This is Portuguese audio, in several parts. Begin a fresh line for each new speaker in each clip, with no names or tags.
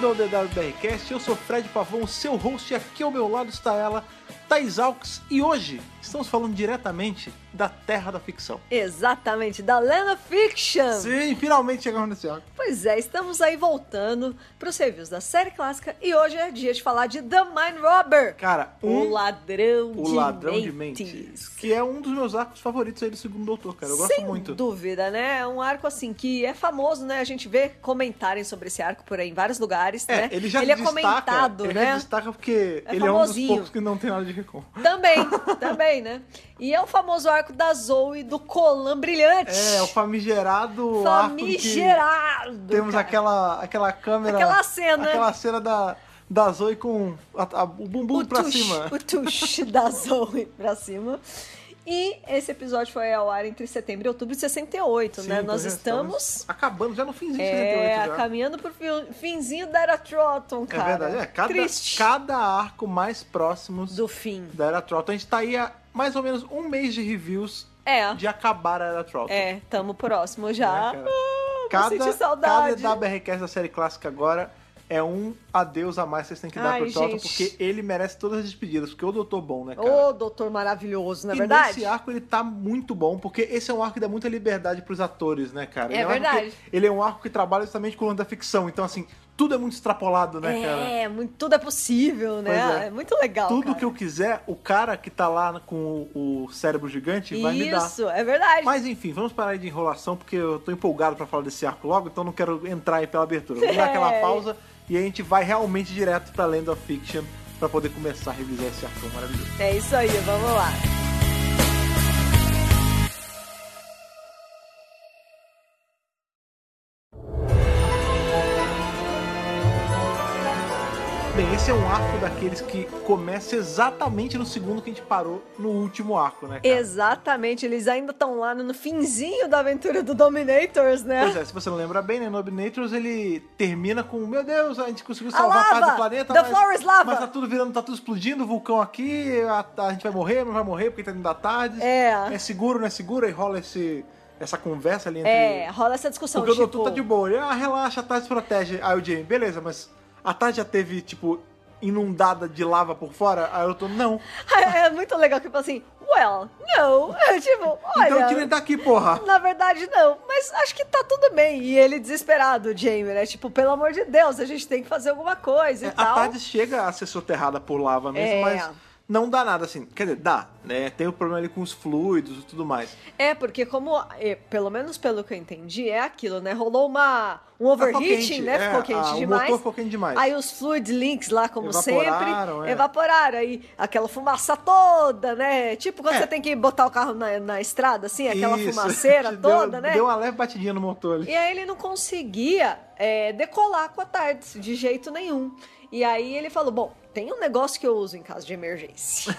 ao DWBRcast, eu sou Fred Pavão, seu host, e aqui ao meu lado está ela, Thais Alves, e hoje estamos falando diretamente da terra da ficção.
Exatamente, da Land of Fiction.
Sim, finalmente chegamos nesse arco.
Pois é, estamos aí voltando para os reviews da série clássica e hoje é dia de falar de The Mind Robber.
Cara,
o ladrão de mentes.
Que é um dos meus arcos favoritos aí do Segundo Doutor, cara. Eu gosto muito.
Sem dúvida, né? É um arco assim que é famoso, né? A gente vê comentarem sobre esse arco por aí em vários lugares, né?
Ele já
é
destaca,
comentado,
ele
né?
já destaca porque
É
ele é um dos
famosinho.
poucos que não tem nada de recon.
Também, né? E é o famoso arco da Zoe do Colan Brilhante.
É, o famigerado arco em que temos aquela câmera...
Aquela cena.
Aquela cena da Zoe com o bumbum pra cima.
O tush da Zoe pra cima. E esse episódio foi ao ar entre setembro e outubro de 68, né?
Então
Nós estamos
acabando já no finzinho de 68 já.
Caminhando pro finzinho da Era Trotton, cara.
É verdade,
Triste.
Cada arco mais próximo
do fim
da Era Trotton. A gente tá aí há mais ou menos um mês de reviews de acabar a Era Trotton.
Tamo próximo já.
Cada
saudade.
WRCast da série clássica agora é um adeus a mais que vocês têm que dar pro Trotton, porque ele merece todas as despedidas, porque o doutor bom, né, cara?
O doutor maravilhoso, não é verdade?
E nesse arco ele tá muito bom, porque esse é um arco que dá muita liberdade pros atores, né, cara?
É verdade.
Ele é um arco que trabalha justamente com o lance da ficção, então assim, tudo é muito extrapolado, né, cara?
Tudo é possível, né? É muito legal,
tudo que eu quiser, o cara que tá lá com o cérebro gigante vai me dar.
Isso, é verdade.
Mas enfim, vamos parar aí de enrolação, porque eu tô empolgado pra falar desse arco logo, então não quero entrar aí pela abertura. Vamos dar aquela pausa e a gente vai realmente direto pra Land of Fiction pra poder começar a revisar esse arco maravilhoso.
É isso aí, vamos lá.
Bem, esse é um arco daqueles que começa exatamente no segundo que a gente parou no último arco, né, cara?
Exatamente, eles ainda estão lá no finzinho da aventura do Dominators, né?
Pois é, se você não lembra bem, né, Dominators ele termina com, meu Deus, a gente conseguiu salvar a parte do planeta, mas tá tudo virando, tá tudo explodindo, vulcão aqui, a gente vai morrer, não vai morrer porque tá indo da tarde. É seguro, não é seguro? Aí rola essa conversa ali entre...
rola essa discussão,
porque o doutor tá de boa, ele, relaxa, a tarde se protege. Aí o Jamie, beleza, mas a tarde já teve, tipo, inundada de lava por fora? Aí eu tô, não.
É muito legal que eu falo assim, well, não. Tipo, olha...
Então eu tirei daqui, porra.
Na verdade, não. Mas acho que tá tudo bem. E ele desesperado, o Jamie, né? Tipo, pelo amor de Deus, a gente tem que fazer alguma coisa e tal.
A tarde chega a ser soterrada por lava mesmo, mas... não dá nada assim. Quer dizer, dá, né? Tem o problema ali com os fluidos e tudo mais.
Porque como, pelo menos pelo que eu entendi, é aquilo, né? Rolou um overheating, né? Ficou quente demais.
O motor ficou quente demais.
Aí os fluid links lá, como
evaporaram,
sempre, evaporaram. Aí aquela fumaça toda, né? Tipo quando você tem que botar o carro na estrada, assim, aquela fumaceira toda, né?
Deu uma leve batidinha no motor ali.
E aí ele não conseguia decolar com a tarde, de jeito nenhum. E aí ele falou, bom, tem um negócio que eu uso em caso de emergência.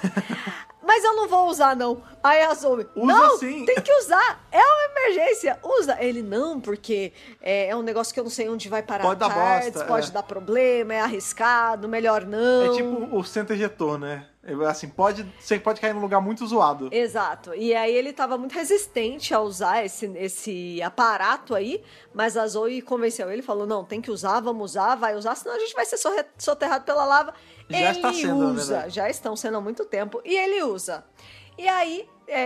Mas eu não vou usar, não. Aí a Zoe, não,
sim.
Tem que usar. É uma emergência. Usa. Ele, não, porque é um negócio que eu não sei onde vai parar.
Pode dar bosta.
Pode dar problema, é arriscado, melhor não.
É tipo o centro ejetor, né? Assim, você pode cair num lugar muito zoado.
Exato. E aí ele tava muito resistente a usar esse aparato aí, mas a Zoe convenceu ele, falou, não, tem que usar, vamos usar, vai usar, senão a gente vai ser soterrado pela lava.
Já está sendo,
usa, já estão sendo há muito tempo, e ele usa. E aí,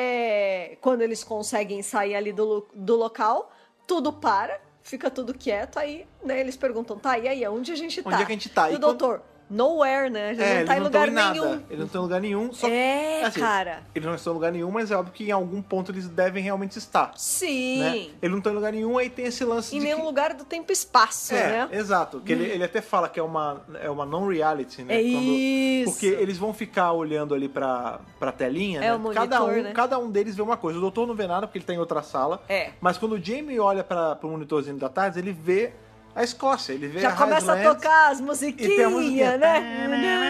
quando eles conseguem sair ali do local, tudo para, fica tudo quieto, aí, né, eles perguntam, tá, e aí, onde a gente tá?
Onde é que a gente tá?
E o doutor... Nowhere, né? Já não tá em lugar nenhum.
Ele não tá em lugar nenhum. Só assim,
cara.
Eles não estão em lugar nenhum, mas é óbvio que em algum ponto eles devem realmente estar.
Sim.
Né? Ele não tá em lugar nenhum, aí tem esse lance
em nenhum lugar do tempo e espaço, né?
Exato. Que ele até fala que é uma non-reality, né?
Isso.
Porque eles vão ficar olhando ali pra telinha, né?
O monitor, né?
Cada um deles vê uma coisa. O doutor não vê nada porque ele tá em outra sala. Mas quando o Jamie olha pro monitorzinho da tarde, ele vê a Escócia, ele vê
já
a
começa a tocar as musiquinhas, né?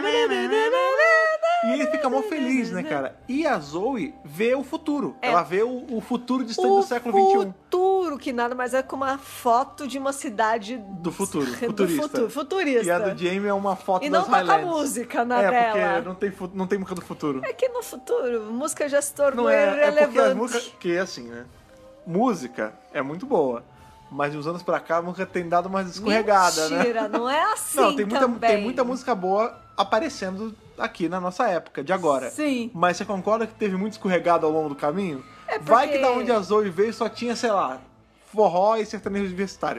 E ele fica mó feliz, né, cara? E a Zoe vê o futuro. Ela vê o futuro distante do século XXI.
O futuro, que nada mais é que uma foto de uma cidade...
do futuro, futurista.
Futurista.
E a do Jamie é uma foto
das
das Highlands.
E não toca música na tela.
Porque não tem música do futuro.
É que no futuro, música já se tornou
irrelevante.
irrelevante.
É porque música... Que é assim, né? Música é muito boa. mas de uns anos pra cá nunca tem dado mais escorregada, né?
Mentira, não é assim. Não,
tem muita música boa aparecendo aqui na nossa época, de agora.
Sim.
Mas você concorda que teve muito escorregado ao longo do caminho? Vai que da onde a Zoe veio só tinha, sei lá, forró e sertanejo universitário.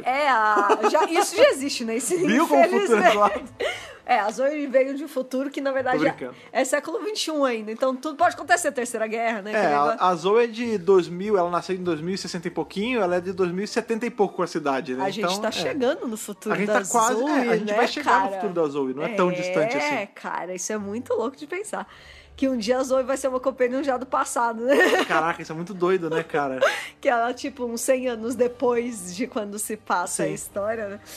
Isso já existe, né?
Viu como o futuro é lado?
A Zoe veio de um futuro que, na verdade, é século XXI ainda. Então, tudo pode acontecer. Terceira Guerra, né?
A Zoe é de 2000, ela nasceu em 2060 e pouquinho, ela é de 2070 e pouco com a cidade, né?
A gente tá chegando no futuro da Zoe,
a gente tá quase, a gente vai chegar no futuro da Zoe, não é tão distante assim.
Cara, isso é muito louco de pensar. Que um dia a Zoe vai ser uma companion já do passado, né?
Caraca, isso é muito doido, né, cara?
Que ela, tipo, uns 100 anos depois de quando se passa a história, né?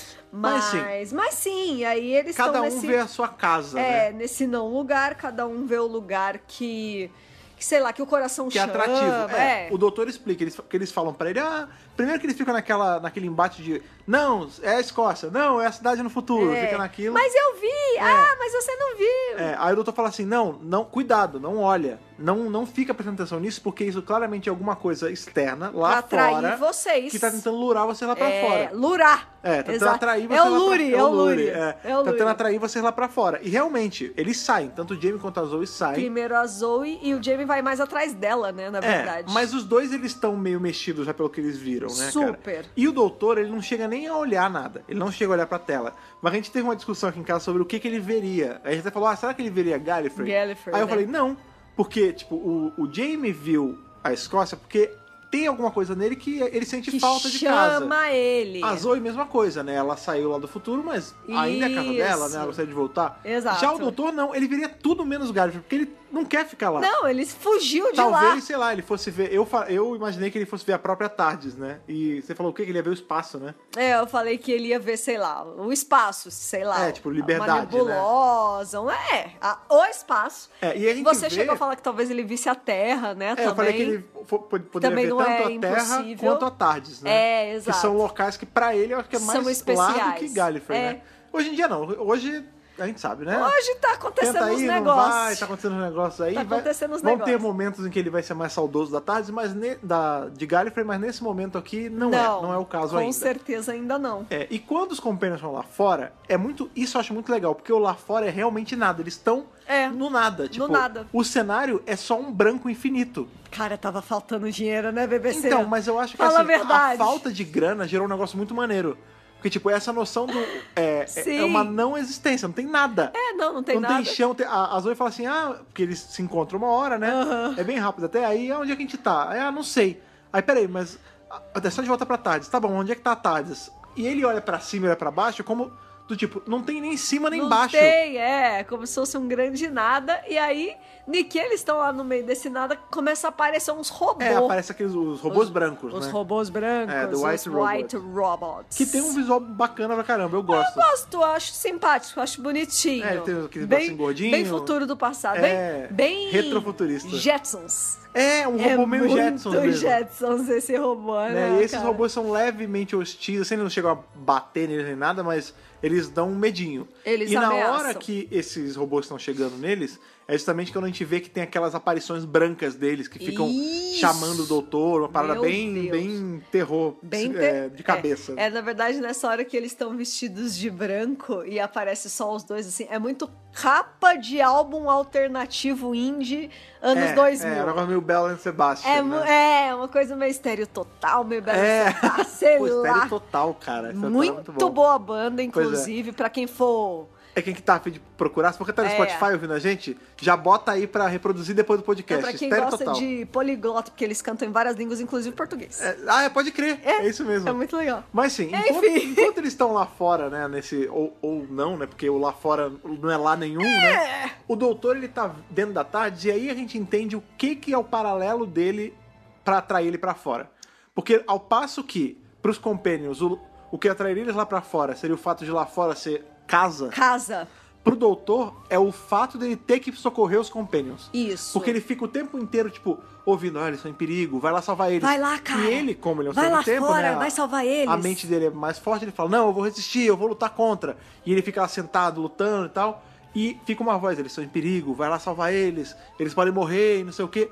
Mas sim, aí eles estão
cada um vê a sua casa, né?
Nesse não lugar, cada um vê o lugar que sei lá, que o coração chama.
Que é atrativo. O doutor explica, que eles falam pra ele, primeiro que eles ficam naquele embate de, não, é a Escócia, não, é a cidade no futuro, fica naquilo.
Mas eu vi, mas você não viu.
Aí o doutor fala assim, não, cuidado, não olha, não fica prestando atenção nisso, porque isso claramente é alguma coisa externa, lá
pra
fora,
atrair vocês.
que tá tentando lurar você lá pra fora.
Lurar.
Tá tentando atrair você lá pra fora.
É o Lure.
Tá tentando atrair vocês lá pra fora. E realmente, eles saem, tanto o Jamie quanto a Zoe saem.
Primeiro a Zoe e o Jamie vai mais atrás dela, né, na verdade.
Mas os dois, eles estão meio mexidos já pelo que eles viram, né,
Super.
Cara? E o doutor, ele não chega nem a olhar nada. Ele não chega a olhar pra tela. Mas a gente teve uma discussão aqui em casa sobre o que ele veria. A gente até falou, será que ele veria Gallifrey? Aí eu falei, não. Porque, tipo, o Jamie viu a Escócia porque tem alguma coisa nele que ele sente falta de casa.
Chama ele.
A Zoe, mesma coisa, né? Ela saiu lá do futuro, mas ainda é a casa dela, né? Ela gostaria de voltar.
Exato.
Já o doutor, não. Ele veria tudo menos o Gallifrey, porque ele não quer ficar lá.
Não, ele fugiu de
lá.
Talvez,
sei lá, ele fosse ver... Eu imaginei que ele fosse ver a própria TARDIS, né? E você falou o quê? Que ele ia ver o espaço, né?
Eu falei que ele ia ver, sei lá, o espaço, sei lá.
Tipo, liberdade,
uma nebulosa,
né?
O espaço.
E a gente
Você chegou a falar que talvez ele visse a Terra, né? Também.
Eu falei que ele poderia ver tanto a Terra quanto a TARDIS, né?
Exato.
Que são locais que pra ele eu acho que é mais claro que Gallifrey, né? Hoje em dia não. Hoje a gente sabe, né?
Hoje tá acontecendo uns negócios.
Não vai, tá acontecendo uns negócios aí.
Tá acontecendo uns
negócios. Vão ter momentos em que ele vai ser mais saudoso da TARDIS, mas de Gallifrey, mas nesse momento aqui não é o caso ainda.
Com certeza ainda não.
E quando os Companions estão lá fora, isso eu acho muito legal, porque o lá fora é realmente nada. Eles estão no nada. Tipo,
no nada.
O cenário é só um branco infinito.
Cara, tava faltando dinheiro, né, BBC?
Então, mas eu acho que
Fala a verdade.
A falta de grana gerou um negócio muito maneiro. Porque, tipo, essa noção do... É uma não existência, não tem nada.
Não tem nada.
Não tem chão. A Zoe fala assim, porque eles se encontram uma hora, né? É bem rápido até. Aí, onde é que a gente tá? Aí, não sei. Aí, peraí, mas... É só de volta pra TARDIS. Tá bom, onde é que tá a TARDIS? E ele olha pra cima e olha pra baixo como... Do tipo, não tem nem cima nem embaixo.
Não tem, como se fosse um grande nada. E aí, que eles estão lá no meio desse nada, começa a aparecer uns robôs.
Aparece os robôs brancos, né?
Os robôs brancos,
os
White Robots.
Que tem um visual bacana pra caramba, eu gosto.
Eu gosto, acho simpático, acho bonitinho.
Tem aquele bracinho gordinho.
Bem futuro do passado, bem
retrofuturista.
Jetsons.
Um robô meio Jetsons mesmo.
Jetsons esse robô, né?
E esses robôs são levemente hostis, assim, eles não chegam a bater neles nem nada, mas eles dão um medinho.
Eles
ameaçam. Na hora que esses robôs estão chegando neles, é justamente quando a gente vê que tem aquelas aparições brancas deles, que ficam chamando o doutor, uma parada bem terror, de cabeça.
Na verdade, nessa hora que eles estão vestidos de branco e aparece só os dois, assim, é muito capa de álbum alternativo indie anos 2000.
É um negócio meio Bela and Sebastian,
né? Uma coisa meio Estéreo Total, meio Bela and Sebastian, sei lá.
Estéreo Total, cara.
Muito boa banda, inclusive, pra quem for...
Quem que tá a fim de procurar, se você tá no Spotify ouvindo a gente, já bota aí pra reproduzir depois do podcast.
Pra quem gosta de poliglota, porque eles cantam em várias línguas, inclusive português.
Pode crer. É isso mesmo.
É muito legal.
Mas sim, enquanto eles estão lá fora, né, nesse... Ou não, né, porque o lá fora não é lá nenhum, né? O doutor, ele tá dentro da TARDIS e aí a gente entende o que é o paralelo dele pra atrair ele pra fora. Porque ao passo que, pros Companions, o que atrairia eles lá pra fora seria o fato de lá fora ser casa. Pro doutor, é o fato dele ter que socorrer os Companions.
Isso.
Porque ele fica o tempo inteiro, tipo, ouvindo, eles estão em perigo, vai lá salvar eles.
Vai lá, cara.
E ele, como ele é um
vai lá
tempo,
fora,
né?
Vai salvar eles.
A mente dele é mais forte, ele fala, não, eu vou resistir, eu vou lutar contra. E ele fica lá sentado, lutando e tal. E fica uma voz, eles estão em perigo, vai lá salvar eles podem morrer e não sei o quê.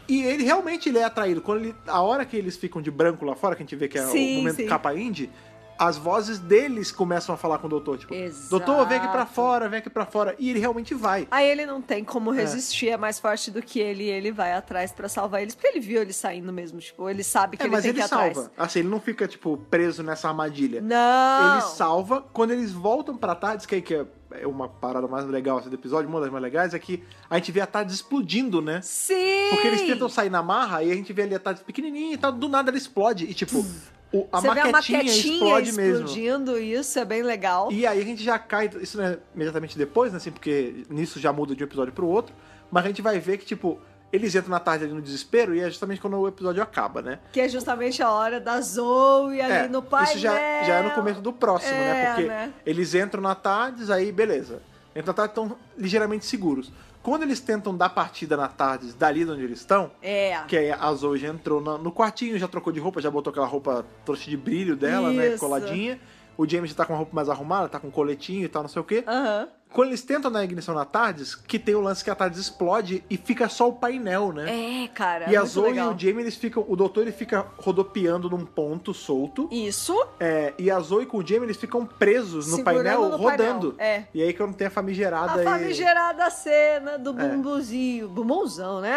E ele realmente é atraído. A hora que eles ficam de branco lá fora, que a gente vê que é o momento capa indie, as vozes deles começam a falar com o doutor, tipo, doutor, vem aqui pra fora, e ele realmente vai.
Aí ele não tem como resistir, é mais forte do que ele, e ele vai atrás pra salvar eles, porque ele viu ele saindo mesmo, tipo, ele sabe que ele tem que ir atrás.
Mas ele salva, assim, ele não fica, tipo, preso nessa armadilha.
Não!
Ele salva, quando eles voltam pra Tardes, que é uma parada mais legal assim, do episódio, uma das mais legais, é que a gente vê a Tardes explodindo, né?
Sim!
Porque eles tentam sair na marra, e a gente vê ali a Tardes pequenininha e tal, do nada ela explode, e tipo...
Você vê a maquetinha explodindo mesmo. Isso é bem legal.
E aí a gente já cai, isso não é imediatamente depois, né, assim, porque nisso já muda de um episódio pro outro, mas a gente vai ver que, tipo, eles entram na tarde ali no desespero e é justamente quando o episódio acaba, né?
Que é justamente a hora da Zoe ali no painel.
Isso já é no começo do próximo, né? Porque eles entram na tarde, aí beleza. Entram na tarde, estão ligeiramente seguros. Quando eles tentam dar partida na tarde, dali de onde eles estão, que aí a Zoe já entrou no quartinho, já trocou de roupa, já botou aquela roupa trouxa de brilho dela, né, coladinha. O James já tá com a roupa mais arrumada, tá com um coletinho e tal, não sei o quê. Quando eles tentam na ignição na Tardes, que tem o lance que a Tardes explode e fica só o painel, né?
Cara,
e a Zoe legal. E o Jamie, o doutor, ele fica rodopiando num ponto solto.
Isso.
E a Zoe com o Jamie, eles ficam presos no painel, rodando. E aí quando tem a famigerada...
A famigerada cena do bumbuzinho. Bumbumzão, né?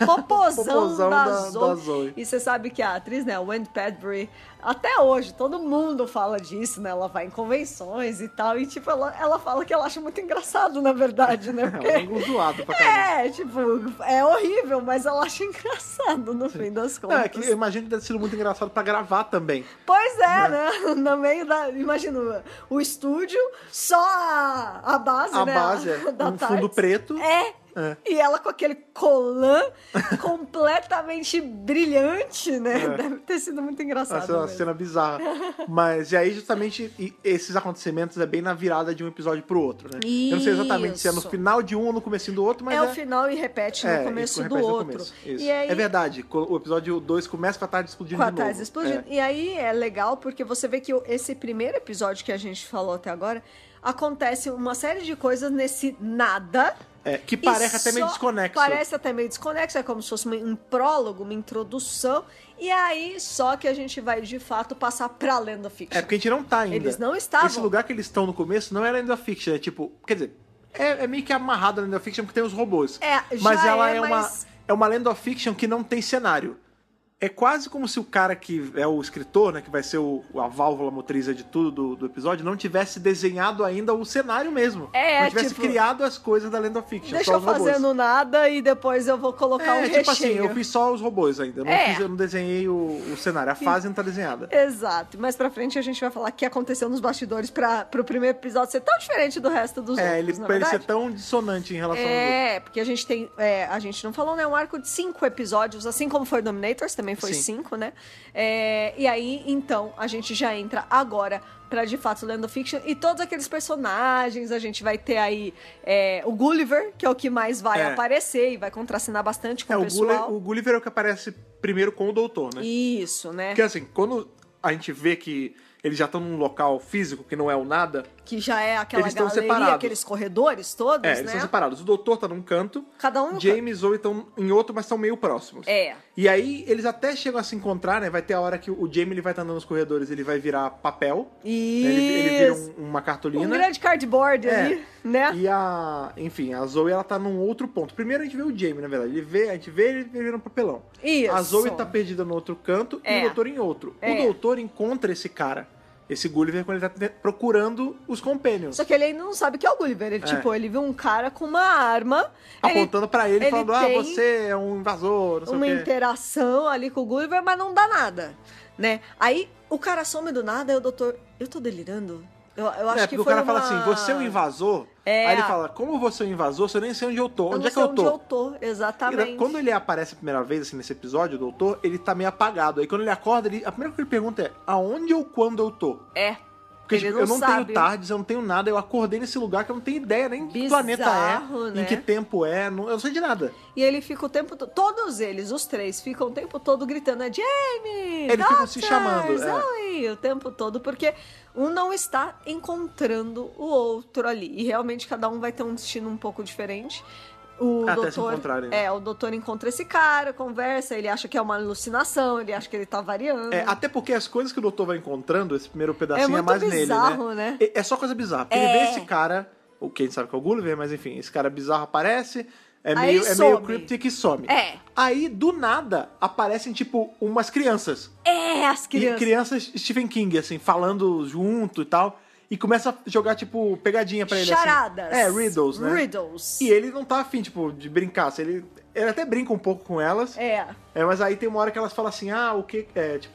Popozão da Zoe. E você sabe que a atriz, né, Wendy Padbury, até hoje, todo mundo fala disso, né? Ela vai em convenções e tal. E, tipo, ela fala que ela acha muito engraçado, na verdade, né? Porque...
É um zoado pra caramba.
Tipo, é horrível, mas ela acha engraçado no fim das contas.
Que eu imagino que deve ter sido muito engraçado pra gravar também.
Pois né? No meio da... Imagina, o estúdio, só a base,
né?
A
base, um fundo preto.
E ela com aquele colã completamente brilhante, né? Deve ter sido muito engraçado.
Essa é uma cena bizarra. Mas e aí, justamente, esses acontecimentos é bem na virada de um episódio pro outro, né?
Isso.
Eu não sei exatamente se é no final de um ou no comecinho do outro, mas
o final e repete no começo do outro.
E aí... É verdade. O episódio 2 começa com a Tarde explodindo de novo. Com a Tarde
explodindo. E aí é legal porque você vê que esse primeiro episódio que a gente falou até agora, acontece uma série de coisas nesse nada...
que parece até meio desconexo.
Parece até meio desconexo, é como se fosse um prólogo, uma introdução. E aí, só que a gente vai, de fato, passar pra Land of Fiction.
Porque a gente não tá ainda.
Eles não estavam.
Esse lugar que eles estão no começo não é Land of Fiction, é tipo... Quer dizer, é meio que amarrado a Land of Fiction porque tem os robôs. Mas ela é uma Land of Fiction que não tem cenário. É quase como se o cara que é o escritor, né, que vai ser a válvula motriz de tudo do episódio, não tivesse desenhado ainda o cenário mesmo. Não tivesse criado as coisas da Land of Fiction.
Deixa eu fazendo nada e depois eu vou colocar um recheio.
Assim, eu fiz só os robôs ainda. Eu não desenhei o cenário. A fase não tá desenhada.
Exato. Mais pra frente a gente vai falar o que aconteceu nos bastidores pro primeiro episódio ser tão diferente do resto dos outros,
pra ele ser tão dissonante em relação ao outro.
Porque a gente tem... a gente não falou, né? Um arco de 5 episódios, assim como foi Dominators, também foi 5, né? E aí, então, a gente já entra agora pra, de fato, Land of Fiction. E todos aqueles personagens, a gente vai ter aí o Gulliver, que é o que mais vai aparecer e vai contracenar bastante com o pessoal.
O Gulliver é o que aparece primeiro com o doutor, né?
Isso, né?
Porque, assim, quando a gente vê que eles já estão num local físico que não é o nada...
Que já é aquela galeria, aqueles corredores todos, né?
Eles estão separados. O doutor tá num canto,
cada um
James e Zoe estão em outro, mas estão meio próximos. E aí, eles até chegam a se encontrar, né? Vai ter a hora que o Jamie ele vai estar andando nos corredores, ele vai virar papel.
Isso.
Né? Ele vira uma cartolina.
Um grande cardboard ali, né?
E a Zoe, ela tá num outro ponto. Primeiro a gente vê o Jamie, na verdade. A gente vê ele vira um papelão.
Isso.
A Zoe tá perdida no outro canto e o doutor em outro. O doutor encontra esse cara. Esse Gulliver, quando ele tá procurando os Companions.
Só que ele ainda não sabe que é o Gulliver. Ele viu um cara com uma arma...
Apontando pra ele falando, você é um invasor, não sei o quê.
Uma interação ali com o Gulliver, mas não dá nada, né? Aí, o cara some do nada, aí o doutor... Eu tô delirando? Eu acho que foi
o cara fala assim, você é um invasor? Aí ele fala, como você é um invasor, eu nem sei onde eu tô. Onde é que eu tô?
Onde eu tô, exatamente.
E quando ele aparece a primeira vez, assim, nesse episódio, o doutor, ele tá meio apagado. Aí quando ele acorda, a primeira coisa que ele pergunta é, aonde ou quando eu tô? Porque tipo, eu não tenho tardes, eu não tenho nada, eu acordei nesse lugar que eu não tenho ideia nem que planeta
né?
Em que tempo eu não sei de nada.
E ele fica o tempo todo, todos eles, os três, ficam o tempo todo gritando, Jamie,
eles ficam se chamando.
Zoe, o tempo todo, porque um não está encontrando o outro ali. E realmente cada um vai ter um destino um pouco diferente.
Até se encontrarem.
O doutor encontra esse cara, conversa, ele acha que é uma alucinação, ele acha que ele tá variando.
Até porque as coisas que o doutor vai encontrando, esse primeiro pedacinho é mais
bizarro,
nele,
né?
É só coisa bizarra. Porque ele vê esse cara, ou quem sabe que é o Gulliver, mas enfim, esse cara bizarro aparece, é meio cryptic e some. Aí, do nada, aparecem, tipo, umas crianças.
As crianças.
E crianças Stephen King, assim, falando junto e tal. E começa a jogar, tipo, pegadinha pra ele,
charadas.
assim. Riddles, né?
Riddles.
E ele não tá afim, tipo, de brincar. Ele até brinca um pouco com elas. Mas aí tem uma hora que elas falam assim, o que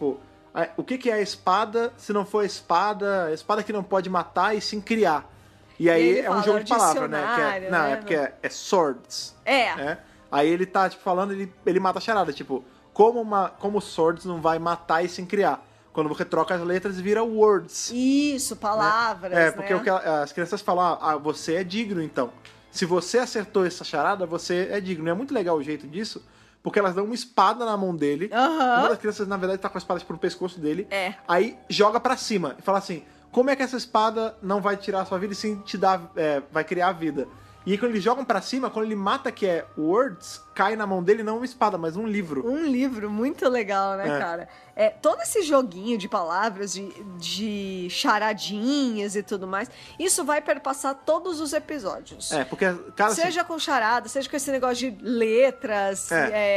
é a espada se não for a espada que não pode matar e sim criar. E aí é um jogo de palavra, né? É porque é swords. Aí ele tá, tipo, falando, ele mata a charada, tipo, como swords não vai matar e sim criar. Quando você troca as letras, vira words.
Isso, palavras,
porque o que as crianças falam, você é digno, então. Se você acertou essa charada, você é digno. E é muito legal o jeito disso, porque elas dão uma espada na mão dele. Uma das crianças, na verdade, tá com a espada pro pescoço dele. Aí joga pra cima e fala assim, como é que essa espada não vai tirar a sua vida e sim te dar, vai criar a vida? E aí, quando eles jogam pra cima, quando ele mata, que é words, cai na mão dele não uma espada, mas um livro.
Um livro, muito legal, né, cara? Todo esse joguinho de palavras, de charadinhas e tudo mais, isso vai perpassar todos os episódios.
Porque, cara,
seja com charada, seja com esse negócio de letras,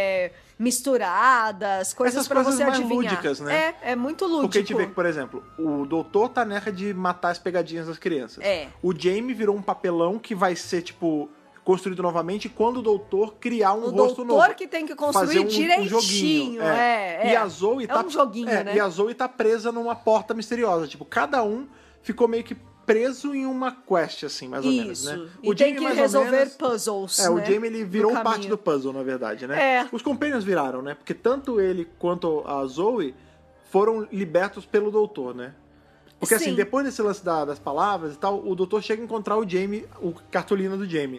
misturadas, coisas pra você adivinhar.
Lúdicas, né?
É muito lúdico.
Porque a gente vê que, por exemplo, o doutor tá nessa de matar as pegadinhas das crianças. O Jamie virou um papelão que vai ser, tipo, construído novamente quando o doutor criar um rosto novo.
O doutor que tem que construir direitinho. Um joguinho.
E a Zoe tá...
um joguinho, né?
E a Zoe tá presa numa porta misteriosa. Tipo, cada um ficou meio que preso em uma quest, assim, mais ou menos, né?
O Jamie, tem que resolver puzzles, né?
O Jamie, ele virou parte do puzzle, na verdade, né? Os Companions viraram, né? Porque tanto ele quanto a Zoe foram libertos pelo doutor, né? Porque assim, depois desse lance das palavras e tal, o doutor chega a encontrar o Jamie, o cartolina do Jamie.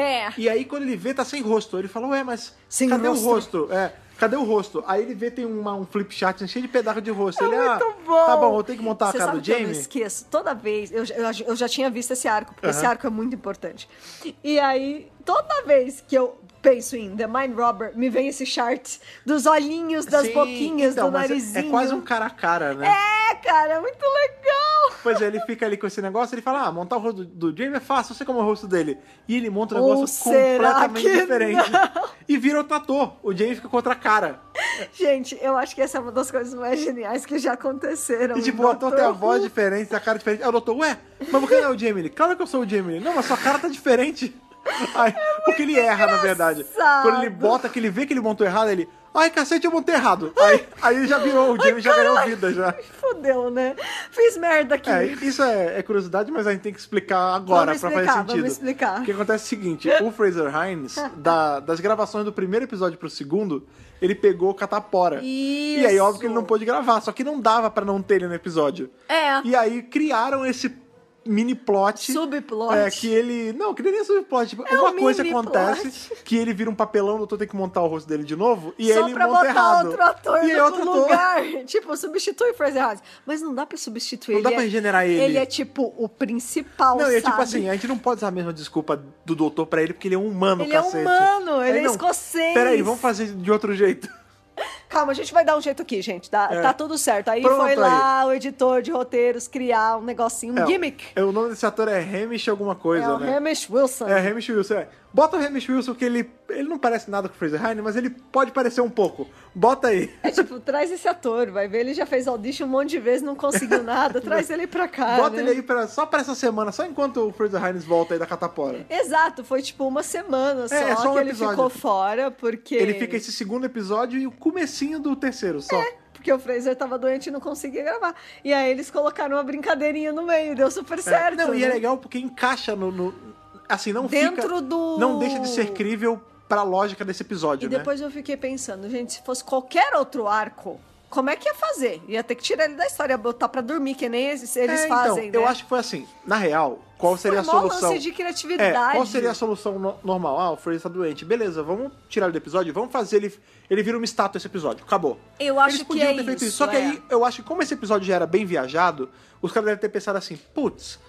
E aí, quando ele vê, tá sem rosto. Ele fala, mas cadê o rosto? Cadê o rosto? Aí ele vê, tem um flip chart cheio de pedaço de rosto. Ele,
muito bom.
Tá bom, eu tenho que montar a cara do Jamie.
Eu não esqueço. Toda vez, eu já tinha visto esse arco, porque esse arco é muito importante. E aí, toda vez que eu penso em The Mind Robber, me vem esse chart dos olhinhos, das boquinhas, do narizinho.
É quase um cara a cara, né?
Cara, é muito legal.
Pois é, ele fica ali com esse negócio, ele fala, montar o rosto do Jamie é fácil, eu sei como é o rosto dele. E ele monta um negócio completamente diferente. E vira outro ator. O Jamie fica com outra cara.
Gente, eu acho que essa é uma das coisas mais geniais que já aconteceram.
E tipo, o ator tem a voz diferente, a cara diferente. Aí o doutor, mas você não é o Jamie? Claro que eu sou o Jamie. Não, mas sua cara tá diferente. Porque ele erra, na verdade. Quando ele bota, que ele vê que ele montou errado, ele... Ai, cacete, eu montei errado. Aí ele já virou, o Jamie já ganhou vida, já.
Fodeu, né? Fiz merda aqui.
Isso é curiosidade, mas a gente tem que explicar agora pra fazer sentido.
Vamos explicar.
O que acontece é o seguinte, o Fraser Hines, das gravações do primeiro episódio pro segundo, ele pegou catapora.
Isso.
E aí, óbvio que ele não pôde gravar, só que não dava pra não ter ele no episódio. E aí criaram esse mini plot.
Subplot.
Que ele... Não, que nem é subplot. Tipo, uma coisa acontece que ele vira um papelão, o doutor tem que montar o rosto dele de novo e
só
ele
pra
monta
botar
errado.
Outro ator
e
no lugar. Tipo, substitui o Fraser Hines. Mas não dá pra substituir.
Não dá pra regenerar ele.
Ele é tipo o principal,
Não,
sabe?
é tipo assim, a gente não pode usar a mesma desculpa do doutor pra ele, porque ele é um humano, cacete.
Ele é humano, ele é escocês.
Peraí, vamos fazer de outro jeito.
Calma, a gente vai dar um jeito aqui, gente. Tá tudo certo. Aí pronto, foi lá o editor de roteiros criar um negocinho, um gimmick.
O nome desse ator é Hamish alguma coisa, né?
É o Hamish Wilson.
Hamish Wilson, Bota o Hamish Wilson, que ele não parece nada com o Fraser Hines, mas ele pode parecer um pouco. Bota aí.
Tipo, traz esse ator, vai ver, ele já fez audition um monte de vezes, não conseguiu nada, traz ele pra cá,
Bota ele aí só pra essa semana, só enquanto o Fraser Hines volta aí da catapora.
Exato, foi tipo uma semana só que ele ficou fora, porque...
Ele fica esse segundo episódio e o comecinho do terceiro, só.
Porque o Fraser tava doente e não conseguia gravar. E aí eles colocaram uma brincadeirinha no meio, deu super certo.
Não, e é legal porque encaixa assim, não
dentro
fica... Não deixa de ser crível pra lógica desse episódio, né?
E depois eu fiquei pensando, gente, se fosse qualquer outro arco, como é que ia fazer? Ia ter que tirar ele da história, botar pra dormir, que nem eles fazem,
então,
né?
eu acho que foi assim. Na real, qual seria a solução?
Lance de criatividade.
Qual seria a solução normal? O Fraser tá doente. Beleza, vamos tirar ele do episódio, vamos fazer ele vira uma estátua esse episódio. Acabou.
Eu acho
Eles podiam
que
ter feito isso. Só que aí, eu acho que como esse episódio já era bem viajado, os caras devem ter pensado assim, putz,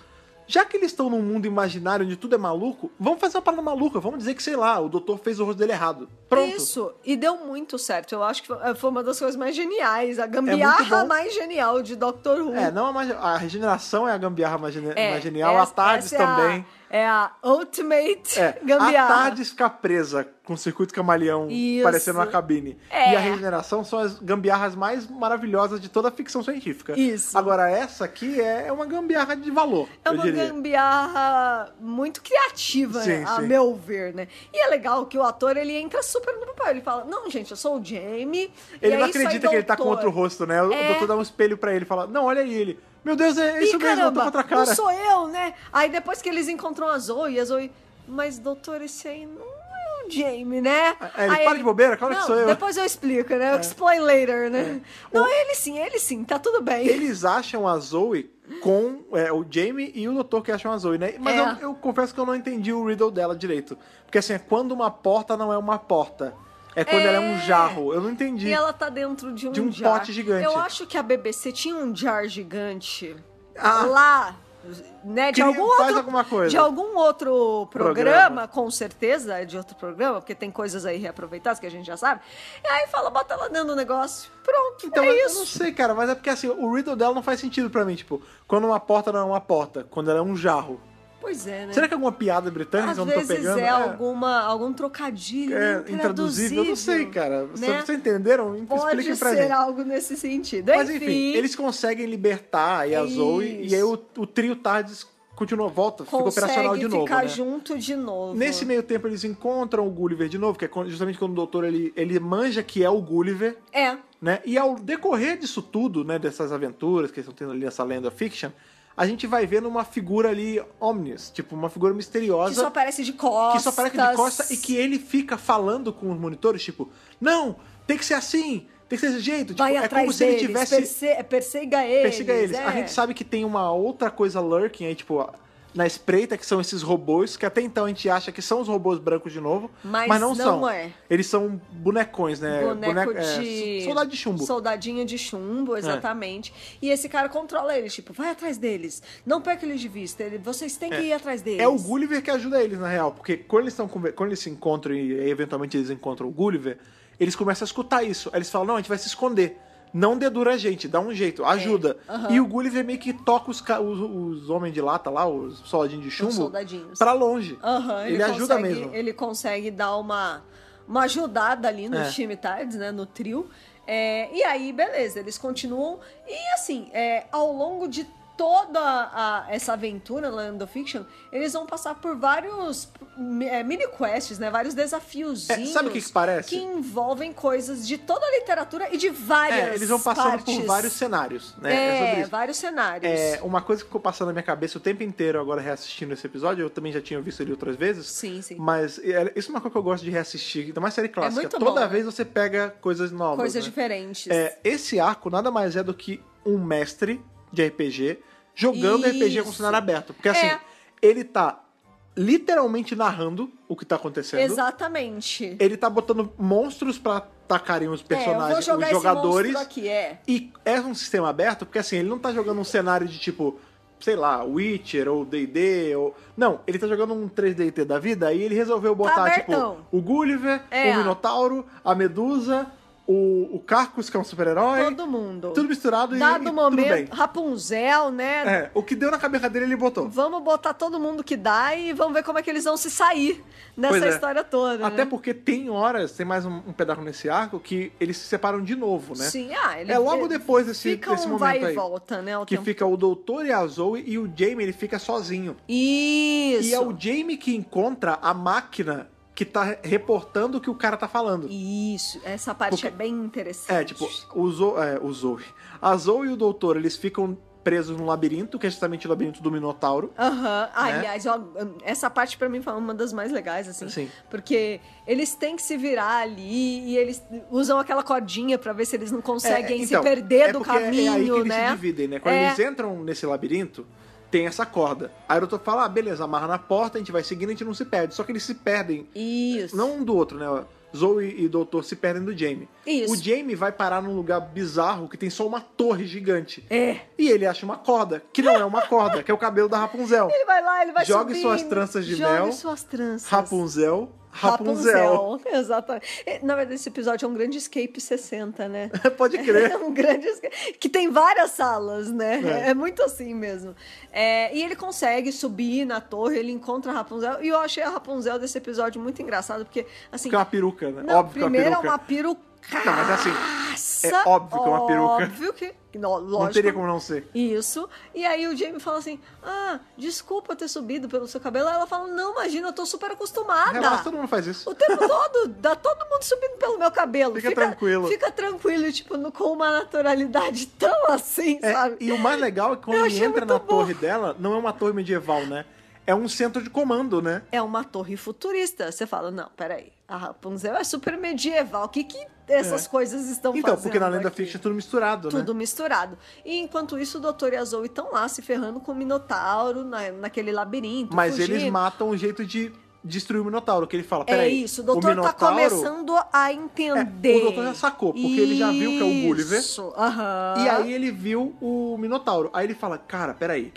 já que eles estão num mundo imaginário onde tudo é maluco, vamos fazer uma parada maluca. Vamos dizer que, sei lá, o doutor fez o rosto dele errado. Pronto.
Isso. E deu muito certo. Eu acho que foi uma das coisas mais geniais. A gambiarra mais genial de Doctor Who.
Não a regeneração é a gambiarra mais genial. A TARDIS também.
É a Ultimate gambiarra.
A TARDIS ficar presa com o circuito camaleão parecendo uma cabine. E a regeneração são as gambiarras mais maravilhosas de toda a ficção científica.
Isso.
Agora, essa aqui é uma gambiarra de valor,
é uma gambiarra muito criativa, a meu ver, né? E é legal que o ator, ele entra super no papel. Ele fala, não, gente, eu sou o Jamie.
Ele não acredita que ele tá com outro rosto, né? O doutor dá um espelho pra ele e fala, não, olha aí ele. Meu Deus, é isso mesmo, eu tô com outra cara.
Não sou eu, né? Aí depois que eles encontram a Zoe, mas doutor, esse aí não é o Jamie, né?
Ele para de bobeira, claro que sou eu.
Depois eu explico, né? Eu explain later, né? Não, ele sim, tá tudo bem.
Eles acham a Zoe com o Jamie e o doutor que acham a Zoe, né? Mas eu confesso que eu não entendi o riddle dela direito. Porque assim, é quando uma porta não é uma porta. É quando ela é um jarro. Eu não entendi.
E ela tá dentro de um jar.
Pote gigante.
Eu acho que a BBC tinha um jar gigante lá, né? De algum outro programa, com certeza, de outro programa, porque tem coisas aí reaproveitadas que a gente já sabe. E aí bota ela dentro do negócio. Pronto,
então,
é isso.
Eu não sei, cara, mas é porque assim, o riddle dela não faz sentido pra mim. Tipo, quando uma porta não é uma porta, quando ela é um jarro.
Pois é, né?
Será que é alguma piada britânica?
Às vezes algum trocadilho
intraduzível. Eu não sei, cara.
Né?
Vocês entenderam? Expliquem pra gente.
Pode ser algo nesse sentido.
Mas enfim, eles conseguem libertar aí a Zoe e aí o trio TARDIS volta, fica operacional de novo.
Ficar junto de novo.
Nesse meio tempo eles encontram o Gulliver de novo, que é justamente quando o doutor ele manja que é o Gulliver. Né? E ao decorrer disso tudo, né, dessas aventuras que eles estão tendo ali nessa Land of Fiction, a gente vai vendo uma figura ali omnious, tipo, uma figura misteriosa.
Que só aparece de costas.
E que ele fica falando com os monitores, tipo, não, tem que ser assim, tem que ser desse jeito.
Vai
tipo,
atrás
como se ele tivesse...
Persiga eles.
A gente sabe que tem uma outra coisa lurking aí, tipo, na espreita, que são esses robôs, que até então a gente acha que são os robôs brancos de novo, mas não são. Eles são bonecões, né? Soldado de chumbo.
Soldadinho de chumbo, exatamente. E esse cara controla eles, tipo, vai atrás deles. Não perca eles de vista, vocês têm que ir atrás deles.
É o Gulliver que ajuda eles, na real, porque quando eles se encontram e eventualmente eles encontram o Gulliver, eles começam a escutar isso. Aí eles falam, não, a gente vai se esconder. Não dedura a gente, dá um jeito, ajuda. E o Gulliver meio que toca os homens de lata lá, os soldadinhos de chumbo, pra longe. Ele ajuda mesmo.
Ele consegue dar uma ajudada ali no time TARDIS, né, no trio. E aí, beleza, eles continuam. E assim, ao longo de toda essa aventura na Land of Fiction, eles vão passar por vários mini-quests, né? Vários desafiozinhos.
Sabe o que parece?
Que envolvem coisas de toda a literatura e de várias
eles vão passando por vários cenários, né?
Sobre isso. Vários cenários.
Uma coisa que ficou passando na minha cabeça o tempo inteiro, agora reassistindo esse episódio, eu também já tinha visto ele outras vezes.
Sim.
Mas isso é uma coisa que eu gosto de reassistir, ainda mais série clássica.
Muito
toda
bom,
vez você pega coisas novas.
Coisas
né?
diferentes.
Esse arco nada mais é do que um mestre de RPG jogando RPG com o cenário aberto. Porque assim, ele tá literalmente narrando o que tá acontecendo.
Exatamente.
Ele tá botando monstros pra atacarem os personagens,
os
jogadores.
Aqui,
E é um sistema aberto, porque assim, ele não tá jogando um cenário de tipo, sei lá, Witcher ou D&D ou... Não, ele tá jogando um 3D&T da vida e ele resolveu botar, tipo, o Gulliver, o Minotauro, a Medusa... O Carcus, que é um super-herói.
Todo mundo.
Tudo misturado
Dado
e
momento,
tudo bem.
Rapunzel, né?
O que deu na cabeça dele, ele botou.
Vamos botar todo mundo que dá e vamos ver como é que eles vão se sair nessa história toda.
Até porque tem mais um pedaço nesse arco que eles se separam de novo, né?
Sim,
logo depois desse momento
vai
aí.
E volta, né?
Que fica o doutor e a Zoe e o Jamie, ele fica sozinho.
Isso.
E é o Jamie que encontra a máquina que tá reportando o que o cara tá falando.
Isso, essa parte é bem interessante.
A Zoe e o doutor, eles ficam presos num labirinto, que é justamente o labirinto do Minotauro.
Aliás, essa parte pra mim foi uma das mais legais, assim.
Sim.
Porque eles têm que se virar ali e eles usam aquela cordinha pra ver se eles não conseguem se perder do caminho,
é aí que eles
né?
se dividem, né? Quando eles entram nesse labirinto, tem essa corda. Aí o doutor fala, beleza, amarra na porta, a gente vai seguindo, a gente não se perde. Só que eles se perdem.
Isso.
Não um do outro, né? Zoe e o doutor se perdem do Jamie.
Isso.
O Jamie vai parar num lugar bizarro que tem só uma torre gigante.
É.
E ele acha uma corda, que não é uma corda, que é o cabelo da Rapunzel.
Ele vai lá, ele vai
Jogue
subir.
suas tranças de mel.
Jogue suas tranças.
Rapunzel.
Exatamente. Na verdade, esse episódio é um grande Escape 60, né?
Pode crer.
É um grande escape, que tem várias salas, né? É muito assim mesmo. E ele consegue subir na torre, ele encontra a Rapunzel. E eu achei a Rapunzel desse episódio muito engraçado, porque assim...
Porque é uma peruca, né?
Não,
óbvio
primeiro
que é uma
peruca.
Não, mas assim, é óbvio que é uma peruca.
Óbvio que... Lógico.
Não teria como não ser.
Isso. E aí o Jamie fala assim, desculpa ter subido pelo seu cabelo. Aí ela fala, não, imagina, eu tô super acostumada.
Relaxa, todo mundo faz isso.
O tempo todo, dá todo mundo subindo pelo meu cabelo.
Fica tranquilo.
Fica tranquilo, tipo, com uma naturalidade tão assim, sabe?
E o mais legal é que quando ele entra na torre dela, não é uma torre medieval, né? É um centro de comando, né?
É uma torre futurista. Você fala, não, peraí, a Rapunzel é super medieval. O que essas coisas estão fazendo?
Então, porque na Lenda
aqui?
Fiction é tudo misturado, né?
Tudo misturado. E enquanto isso, o Doutor e a Zoe estão lá se ferrando com o Minotauro naquele labirinto.
Mas
fugindo.
eles matam um jeito de destruir o Minotauro, que ele fala, peraí.
É isso, o Doutor tá começando a entender.
O Doutor já sacou, porque ele já viu que é o Gulliver.
Isso,
E aí ele viu o Minotauro. Aí ele fala, cara, peraí.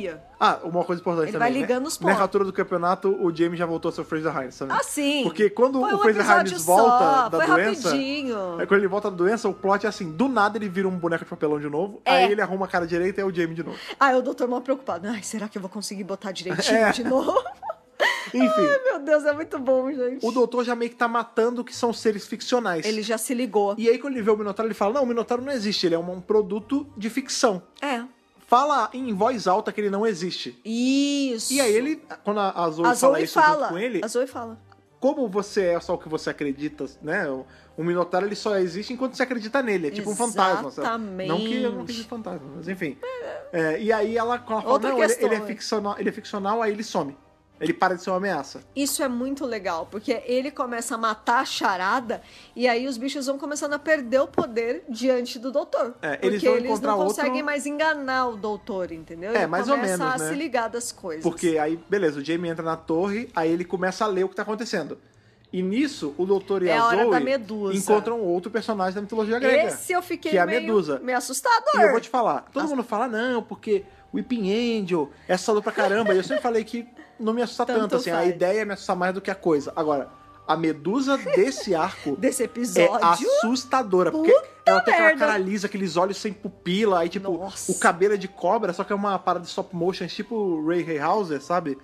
Uma coisa importante
ele
também.
Vai ligando os pontos.
Nessa altura do campeonato, o Jamie já voltou a ser o Fraser Hines também.
Sim.
Porque quando o Fraser Hines volta da doença...
Rapidinho.
Quando ele volta da doença, o plot é assim, do nada ele vira um boneco de papelão de novo, aí ele arruma a cara direita e é o Jamie de novo.
Aí o Doutor mal preocupado. Será que eu vou conseguir botar direitinho de novo?
Enfim.
Ai, meu Deus, é muito bom, gente.
O doutor já meio que tá matando o que são seres ficcionais.
Ele já se ligou.
E aí, quando ele vê o Minotauro, ele fala, não, o Minotauro não existe, ele é um produto de ficção. Fala em voz alta que ele não existe.
Isso.
E aí ele, quando a Zoe fala isso junto com ele...
A Zoe fala.
Como você é só o que você acredita, né? O Minotauro, ele só existe enquanto você acredita nele. É tipo um fantasma.
Exatamente.
Não que eu não acredite em fantasma, mas enfim. E aí ela fala, não, ele é ficcional, aí ele some. Ele para de ser uma ameaça.
Isso é muito legal, porque ele começa a matar a charada e aí os bichos vão começando a perder o poder diante do doutor.
Porque
eles não conseguem mais enganar o doutor, entendeu? Ele
mais ou menos,
começa a se ligar das coisas.
Porque aí, beleza, o Jamie entra na torre, aí ele começa a ler o que tá acontecendo. E nisso, o doutor e a Zoe encontram outro personagem da mitologia grega.
Esse eu fiquei
que é a Medusa.
meio assustador.
E eu vou te falar, todo mundo fala, não, porque o Weeping Angel é assustador pra caramba. E eu sempre falei que não me assusta tanto assim. A ideia me assusta mais do que a coisa. Agora, a Medusa desse arco...
desse episódio...
É assustadora. Porque ela tem aquela cara lisa, aqueles olhos sem pupila. Aí, tipo, o cabelo é de cobra, só que é uma parada de stop motion, tipo Ray Harryhauser, sabe?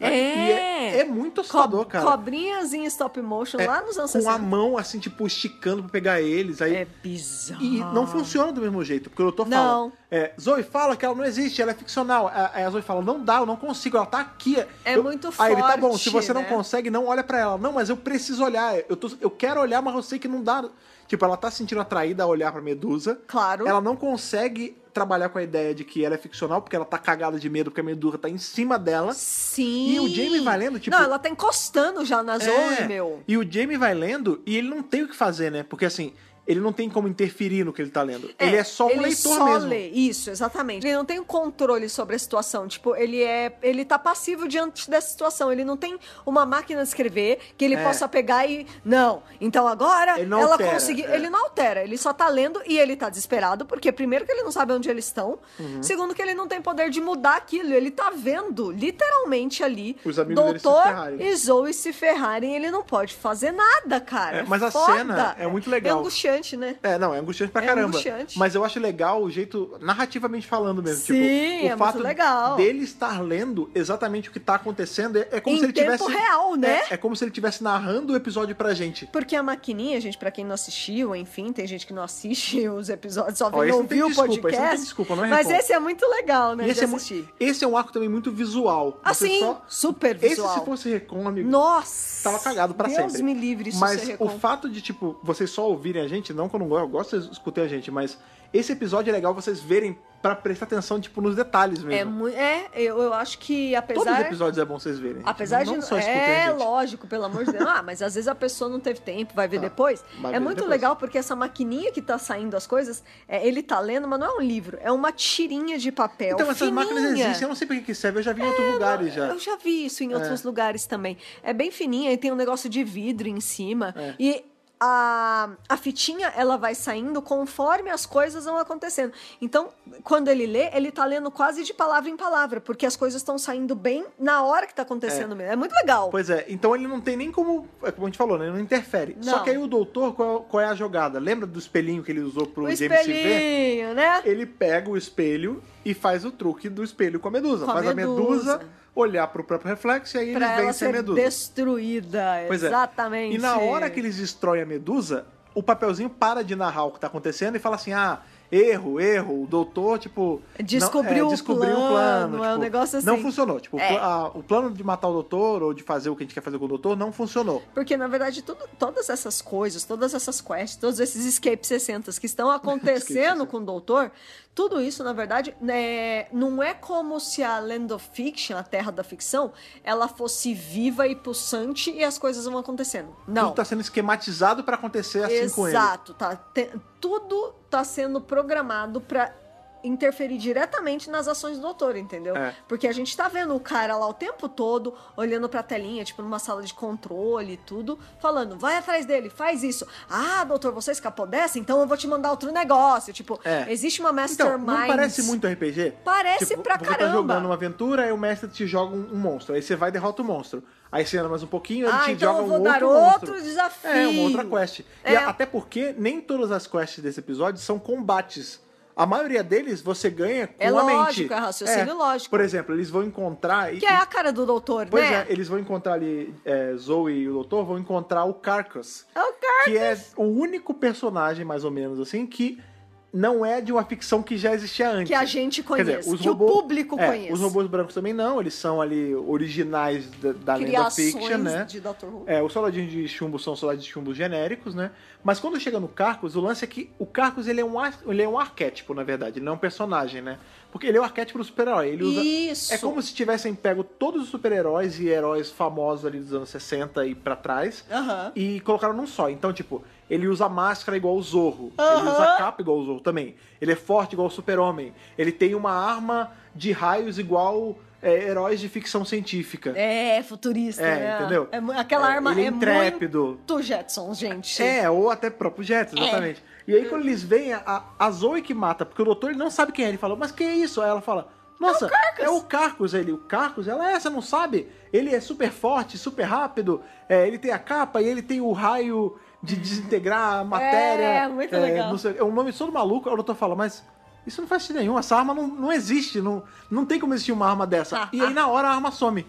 E é muito assustador, cara.
Cobrinhas em stop motion lá nos anos 60.
Com a mão, assim, tipo, esticando pra pegar eles. Aí...
É bizarro.
E não funciona do mesmo jeito, porque o doutor fala... Zoe fala que ela não existe, ela é ficcional. Aí a Zoe fala, não dá, eu não consigo, ela tá aqui.
Muito forte,
aí ele, tá bom, se você não consegue, não olha pra ela. Não, mas eu preciso olhar, eu quero olhar, mas eu sei que não dá. Tipo, ela tá se sentindo atraída a olhar pra Medusa.
Claro.
Ela não consegue trabalhar com a ideia de que ela é ficcional, porque ela tá cagada de medo, porque a Medusa tá em cima dela.
Sim.
E o Jamie vai lendo, tipo...
Não, ela tá encostando já na Zoe, meu.
E o Jamie vai lendo e ele não tem o que fazer, né? Porque assim... Ele não tem como interferir no que ele tá lendo. Ele é só um leitor mesmo. Lê.
Isso, exatamente. Ele não tem controle sobre a situação. Tipo, ele tá passivo diante dessa situação. Ele não tem uma máquina de escrever que ele possa pegar e... Não, então agora ela conseguiu... Ele não altera, ele só tá lendo e ele tá desesperado, porque primeiro que ele não sabe onde eles estão, segundo que ele não tem poder de mudar aquilo. Ele tá vendo, literalmente ali,
os amigos
Doutor e Zoe se ferrarem. Ele não pode fazer nada, cara.
Mas a cena é muito legal.
É angustiante. Né?
É angustiante pra caramba.
Angustiante.
Mas eu acho legal o jeito, narrativamente falando mesmo.
Sim,
tipo, o fato
muito legal.
dele estar lendo exatamente o que tá acontecendo é como se ele tivesse...
Em tempo real, né?
É como se ele estivesse narrando o episódio pra gente.
Porque a maquininha, gente, pra quem não assistiu, enfim, tem gente que não assiste os episódios, só não viu o podcast.
Esse não tem desculpa, não é?
Mas esse é muito legal, né, de
assistir. Esse é um arco também muito visual.
Assim, super visual.
Esse, se fosse Recon, amigo,
nossa,
tava cagado pra sempre.
Deus me livre, isso
Mas o fato de, tipo, vocês só ouvirem a gente, não que eu não gosto, eu gosto de escutar a gente, mas esse episódio é legal vocês verem pra prestar atenção, tipo, nos detalhes mesmo.
Eu acho que apesar...
Todos os episódios é bom vocês verem.
Apesar
não
de...
só escutem a gente.
Lógico, pelo amor de Deus. Mas às vezes a pessoa não teve tempo, vai ver depois. É muito legal porque essa maquininha que tá saindo as coisas, ele tá lendo, mas não é um livro, é uma tirinha de papel
Então, essas
fininha.
máquinas existem, eu não sei pra que serve, eu já vi em outros lugares já.
Eu já vi isso em outros lugares também. É bem fininha e tem um negócio de vidro em cima. E a fitinha, ela vai saindo conforme as coisas vão acontecendo. Então, quando ele lê, ele tá lendo quase de palavra em palavra, porque as coisas estão saindo bem na hora que tá acontecendo mesmo. É muito legal.
Pois é, então ele não tem nem como a gente falou, né? Ele não interfere. Não. Só que aí o doutor, qual é a jogada? Lembra do espelhinho que ele usou pro James se ver? O
espelhinho, né?
Ele pega o espelho e faz o truque do espelho com a Medusa. Faz a Medusa olhar pro próprio reflexo e aí eles vencem a Medusa.
Destruída,
pois
exatamente.
E na hora que eles destroem a Medusa, o papelzinho para de narrar o que tá acontecendo e fala assim, erro, o doutor, tipo...
Descobriu o plano, tipo,
é
um negócio assim.
Não funcionou, tipo, o plano de matar o doutor ou de fazer o que a gente quer fazer com o doutor não funcionou.
Porque, na verdade, todas essas coisas, todas essas quests, todos esses Escape 60 que estão acontecendo com o doutor, tudo isso, na verdade, não é como se a Land of Fiction, a Terra da Ficção, ela fosse viva e pulsante e as coisas vão acontecendo. Não.
Tudo tá sendo esquematizado pra acontecer assim com ele.
Exato, tudo tá sendo programado pra interferir diretamente nas ações do doutor, entendeu? Porque a gente tá vendo o cara lá o tempo todo, olhando pra telinha, tipo, numa sala de controle e tudo, falando, vai atrás dele, faz isso. Doutor, você escapou dessa? Então eu vou te mandar outro negócio. Tipo, existe uma mastermind.
Então, não parece muito RPG?
Parece
tipo,
pra
você
caramba.
Você tá jogando uma aventura, aí o mestre te joga um monstro. Aí você vai e derrota o monstro. Aí você anda mais um pouquinho, ele te joga um outro monstro.
eu vou dar outro desafio.
Uma outra quest. E até porque nem todas as quests desse episódio são combates. A maioria deles você ganha com a mente.
Lógico, é raciocínio lógico.
Por exemplo, eles vão encontrar...
Que é a cara do doutor,
pois
né?
Eles vão encontrar ali, Zoe e o doutor vão encontrar o Carcass.
É o Carcass!
Que é o único personagem, mais ou menos assim, que não é de uma ficção que já existia antes.
Que a gente conhece, o público conhece.
Os robôs brancos também não, eles são ali originais da Land of Fiction, né?
De Dr. Who.
Os soldadinhos de chumbo são soldados de chumbo genéricos, né? Mas quando chega no Carcass, o lance é que o Carcass ele é um arquétipo, na verdade, ele não é um personagem, né? Porque ele é o arquétipo do super-herói. Ele usa...
Isso!
É como se tivessem pego todos os super-heróis e heróis famosos ali dos anos 60 e pra trás e colocaram num só. Então, tipo, ele usa máscara igual o Zorro. Ele usa capa igual o Zorro também. Ele é forte igual o Super-Homem. Ele tem uma arma de raios igual heróis de ficção científica.
Futurista, né?
Entendeu?
Aquela arma
ele é intrépido.
Muito Jetsons, gente.
Ou até próprio Jetsons, exatamente. E aí quando eles veem a Zoe que mata, porque o doutor ele não sabe quem é. Ele fala, mas que é isso? Aí ela fala, nossa, é o Carcass. O Carcass, você não sabe? Ele é super forte, super rápido, ele tem a capa e ele tem o raio de desintegrar a matéria.
Muito legal.
Não sei, é um nome todo maluco. Aí o doutor fala, mas isso não faz sentido nenhum, essa arma não existe, não tem como existir uma arma dessa. E aí na hora a arma some.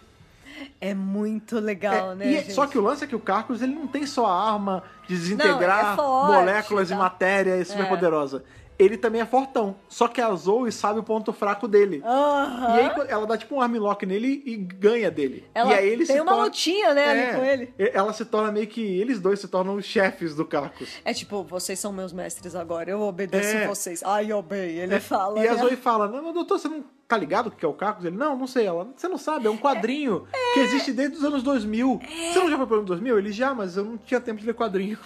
É muito legal, né, gente?
Só que o lance é que o Carcass, ele não tem só a arma de desintegrar moléculas e matéria super poderosa. Ele também é fortão. Só que a Zoe sabe o ponto fraco dele. E aí ela dá tipo um armlock nele e ganha dele.
E aí ele tem uma lutinha, né, ali com ele.
Ela se torna meio que... Eles dois se tornam os chefes do Carcass.
É tipo, vocês são meus mestres agora, eu obedeço vocês. I obey, ele fala.
E a Zoe fala, não, doutor, você não tá ligado o que é o Carcass? Ele, não sei. Ela, você não sabe, é um quadrinho que existe desde os anos 2000. Você não já foi pro ano 2000? Ele já, mas eu não tinha tempo de ler quadrinho.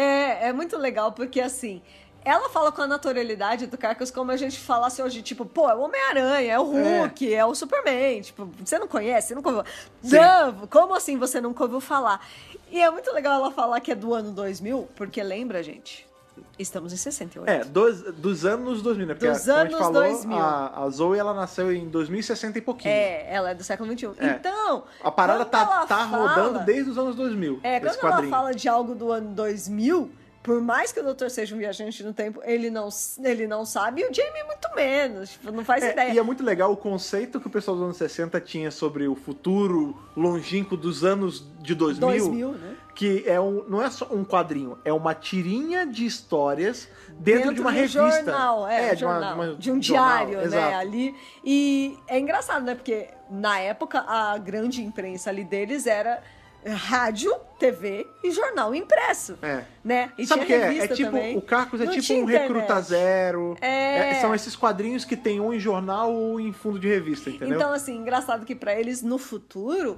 É muito legal, porque assim... Ela fala com a naturalidade do Carcass como a gente falasse hoje, tipo, pô, é o Homem-Aranha, é o Hulk, é o Superman, tipo, você não conhece? Você nunca ouviu falar? Como assim você nunca ouviu falar? E é muito legal ela falar que é do ano 2000, porque lembra, gente, estamos em 68.
Dos anos 2000, né? Porque
dos anos
falou,
2000.
A Zoe, ela nasceu em 2060 e pouquinho.
Ela é do século XXI. Então...
A parada tá rodando desde os anos 2000.
Quando ela fala de algo do ano 2000... Por mais que o doutor seja um viajante no tempo, ele não sabe, e o Jamie muito menos, tipo, não faz ideia.
E é muito legal o conceito que o pessoal dos anos 60 tinha sobre o futuro longínquo dos anos de 2000 né? Que não é só um quadrinho, é uma tirinha de histórias dentro de uma revista.
Jornal, de um diário, né,
exato.
ali. E é engraçado, né, porque na época a grande imprensa ali deles era... rádio, TV e jornal impresso. Né? E
sabe o que é?
Tipo,
também. O Carcass é tipo um Recruta Zero. São esses quadrinhos que tem ou em jornal ou em fundo de revista, entendeu?
Então, assim, engraçado que pra eles, no futuro,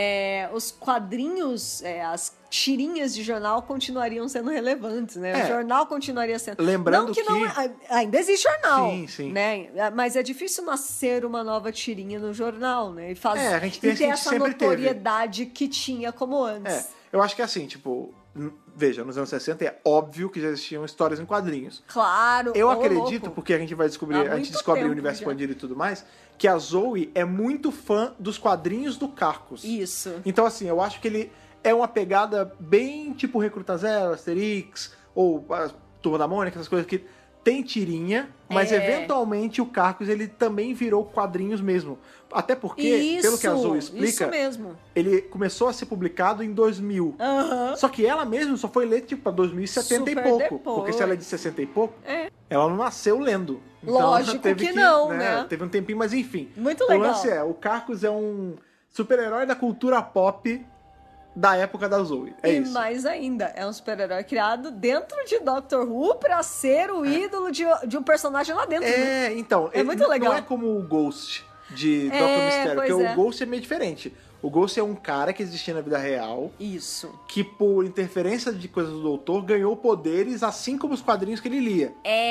os quadrinhos, as tirinhas de jornal continuariam sendo relevantes, né? O jornal continuaria sendo...
Lembrando que...
ainda existe jornal,
sim.
né? Mas é difícil nascer uma nova tirinha no jornal, né? E
a gente
ter essa notoriedade que tinha como antes.
Eu acho que é assim, tipo... Veja, nos anos 60 é óbvio que já existiam histórias em quadrinhos.
Claro.
Eu acredito, porque a gente vai descobrir, a gente descobre o universo expandido e tudo mais, que a Zoe é muito fã dos quadrinhos do Carcos.
Isso.
Então, assim, eu acho que ele é uma pegada bem tipo Recruta Zero, Asterix, ou a Turma da Mônica, essas coisas que tem tirinha, mas eventualmente o Carcos ele também virou quadrinhos mesmo. Até porque, pelo que a Zoe explica, ele começou a ser publicado em 2000. Só que ela mesma só foi ler tipo pra 2070 super e pouco. Depois. Porque se ela é de 60 e pouco, ela não nasceu lendo. Então,
lógico que não, né?
Teve um tempinho, mas enfim.
Muito legal.
O lance o Carcos é um super-herói da cultura pop da época da Zoe. Isso.
Mais ainda, é um super-herói criado dentro de Doctor Who pra ser o ídolo de um personagem lá dentro.
Então.
É muito legal.
Não é como o Ghost de Dr. Mistério, porque o Ghost é meio diferente. O Ghost é um cara que existia na vida real.
Isso.
Que por interferência de coisas do doutor, ganhou poderes assim como os quadrinhos que ele lia.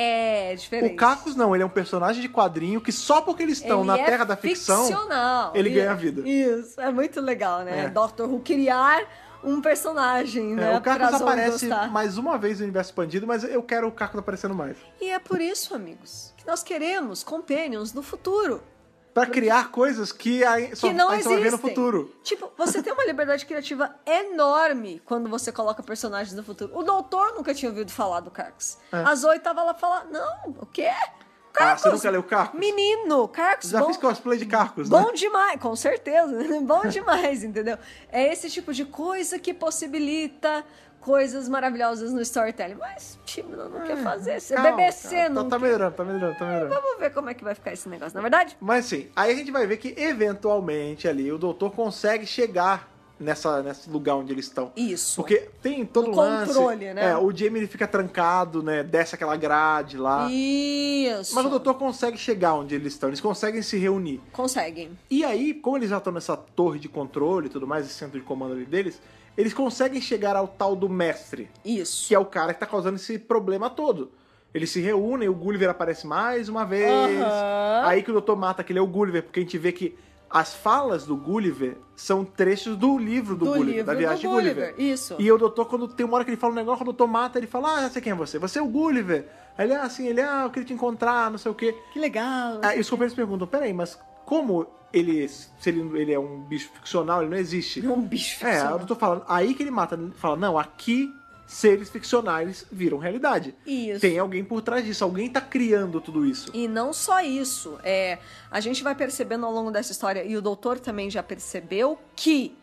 É diferente.
O Carcos não, ele é um personagem de quadrinho que só porque eles estão na terra da ficção, ele ganha vida.
Isso, é muito legal, né? Doctor Who criar um personagem, né?
O Carcos aparece mais uma vez no universo expandido, mas eu quero o Carcos aparecendo mais.
E é por isso, amigos, que nós queremos Companions no futuro.
Pra criar coisas que só vai ver no futuro.
Tipo, você tem uma liberdade criativa enorme quando você coloca personagens no futuro. O doutor nunca tinha ouvido falar do Carcos. A Zoe tava lá falando, não, o quê? Carcos,
você nunca leu Carcos?
Menino, Carcos,
já fiz cosplay de Carcos, né?
Bom demais, com certeza. Bom demais, entendeu? É esse tipo de coisa que possibilita coisas maravilhosas no storytelling. Mas, tipo, não quer fazer. BBC não
tá melhorando.
Vamos ver como é que vai ficar esse negócio, na verdade?
Mas sim, aí a gente vai ver que eventualmente ali o doutor consegue chegar nesse lugar onde eles estão.
Isso.
Porque tem todo o lance.
Controle, né?
O Jamie ele fica trancado, né? Desce aquela grade lá.
Isso.
Mas o doutor consegue chegar onde eles estão. Eles conseguem se reunir.
Conseguem.
E aí, como eles já estão nessa torre de controle e tudo mais, esse centro de comando ali deles, eles conseguem chegar ao tal do mestre.
Isso.
Que é o cara que tá causando esse problema todo. Eles se reúnem, o Gulliver aparece mais uma vez. Aí que o doutor mata que ele é o Gulliver, porque a gente vê que as falas do Gulliver são trechos do livro do Gulliver, da viagem de Gulliver.
Isso.
E o doutor, quando tem uma hora que ele fala um negócio, o doutor mata, ele fala, já sei quem é você. Você é o Gulliver. Aí ele, eu queria te encontrar, não sei o quê.
Que legal.
Aí os companheiros perguntam, peraí, mas como se ele é um bicho ficcional, ele não existe?
É um bicho ficcional.
O doutor fala, aí que ele mata, ele fala, não, aqui seres ficcionais viram realidade.
Isso.
Tem alguém por trás disso, alguém tá criando tudo isso.
E não só isso, a gente vai percebendo ao longo dessa história, e o doutor também já percebeu que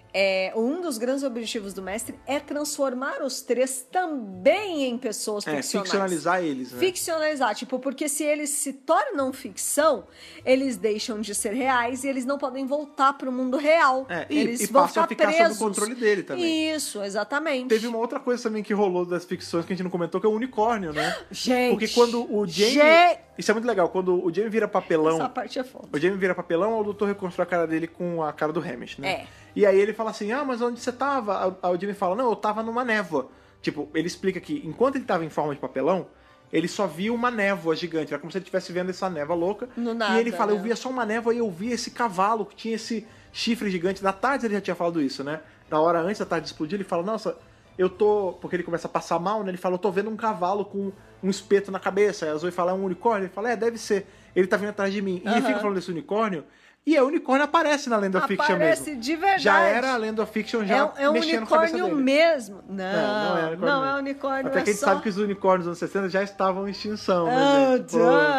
um dos grandes objetivos do mestre é transformar os três também em pessoas ficcionais.
Ficcionalizar eles, né?
Ficcionalizar, porque se eles se tornam ficção, eles deixam de ser reais e eles não podem voltar pro mundo real. Eles vão
passam
ficar
a ficar
presos.
sob o controle dele também.
Isso, exatamente.
Teve uma outra coisa também que rolou das ficções que a gente não comentou, que é o unicórnio, né?
Gente!
Porque quando o Jamie... Isso é muito legal, quando o Jamie vira papelão...
Essa parte é foda.
O Jamie vira papelão, o doutor reconstrói a cara dele com a cara do Hamish, né? E aí ele fala assim, mas onde você tava? Aí o Jamie fala, não, eu tava numa névoa. Tipo, ele explica que enquanto ele tava em forma de papelão, ele só via uma névoa gigante. Era como se ele estivesse vendo essa névoa louca.
No nada,
e ele fala, eu via só uma névoa e eu via esse cavalo que tinha esse chifre gigante. Na tarde ele já tinha falado isso, né? Na hora antes da tarde de explodir, ele fala, nossa, eu tô... Porque ele começa a passar mal, né? Ele fala, eu tô vendo um cavalo com um espeto na cabeça. Aí a Zoe fala, é um unicórnio? Ele fala, deve ser. Ele tá vindo atrás de mim. E ele fica falando desse unicórnio... E o unicórnio aparece na Land of Fiction mesmo.
Aparece de verdade.
Já era a Land of Fiction já
é um
mexendo com a cabeça
unicórnio
dele.
mesmo.
Não é unicórnio. Até que a gente sabe que os unicórnios dos anos 60 já estavam em extinção, né, gente?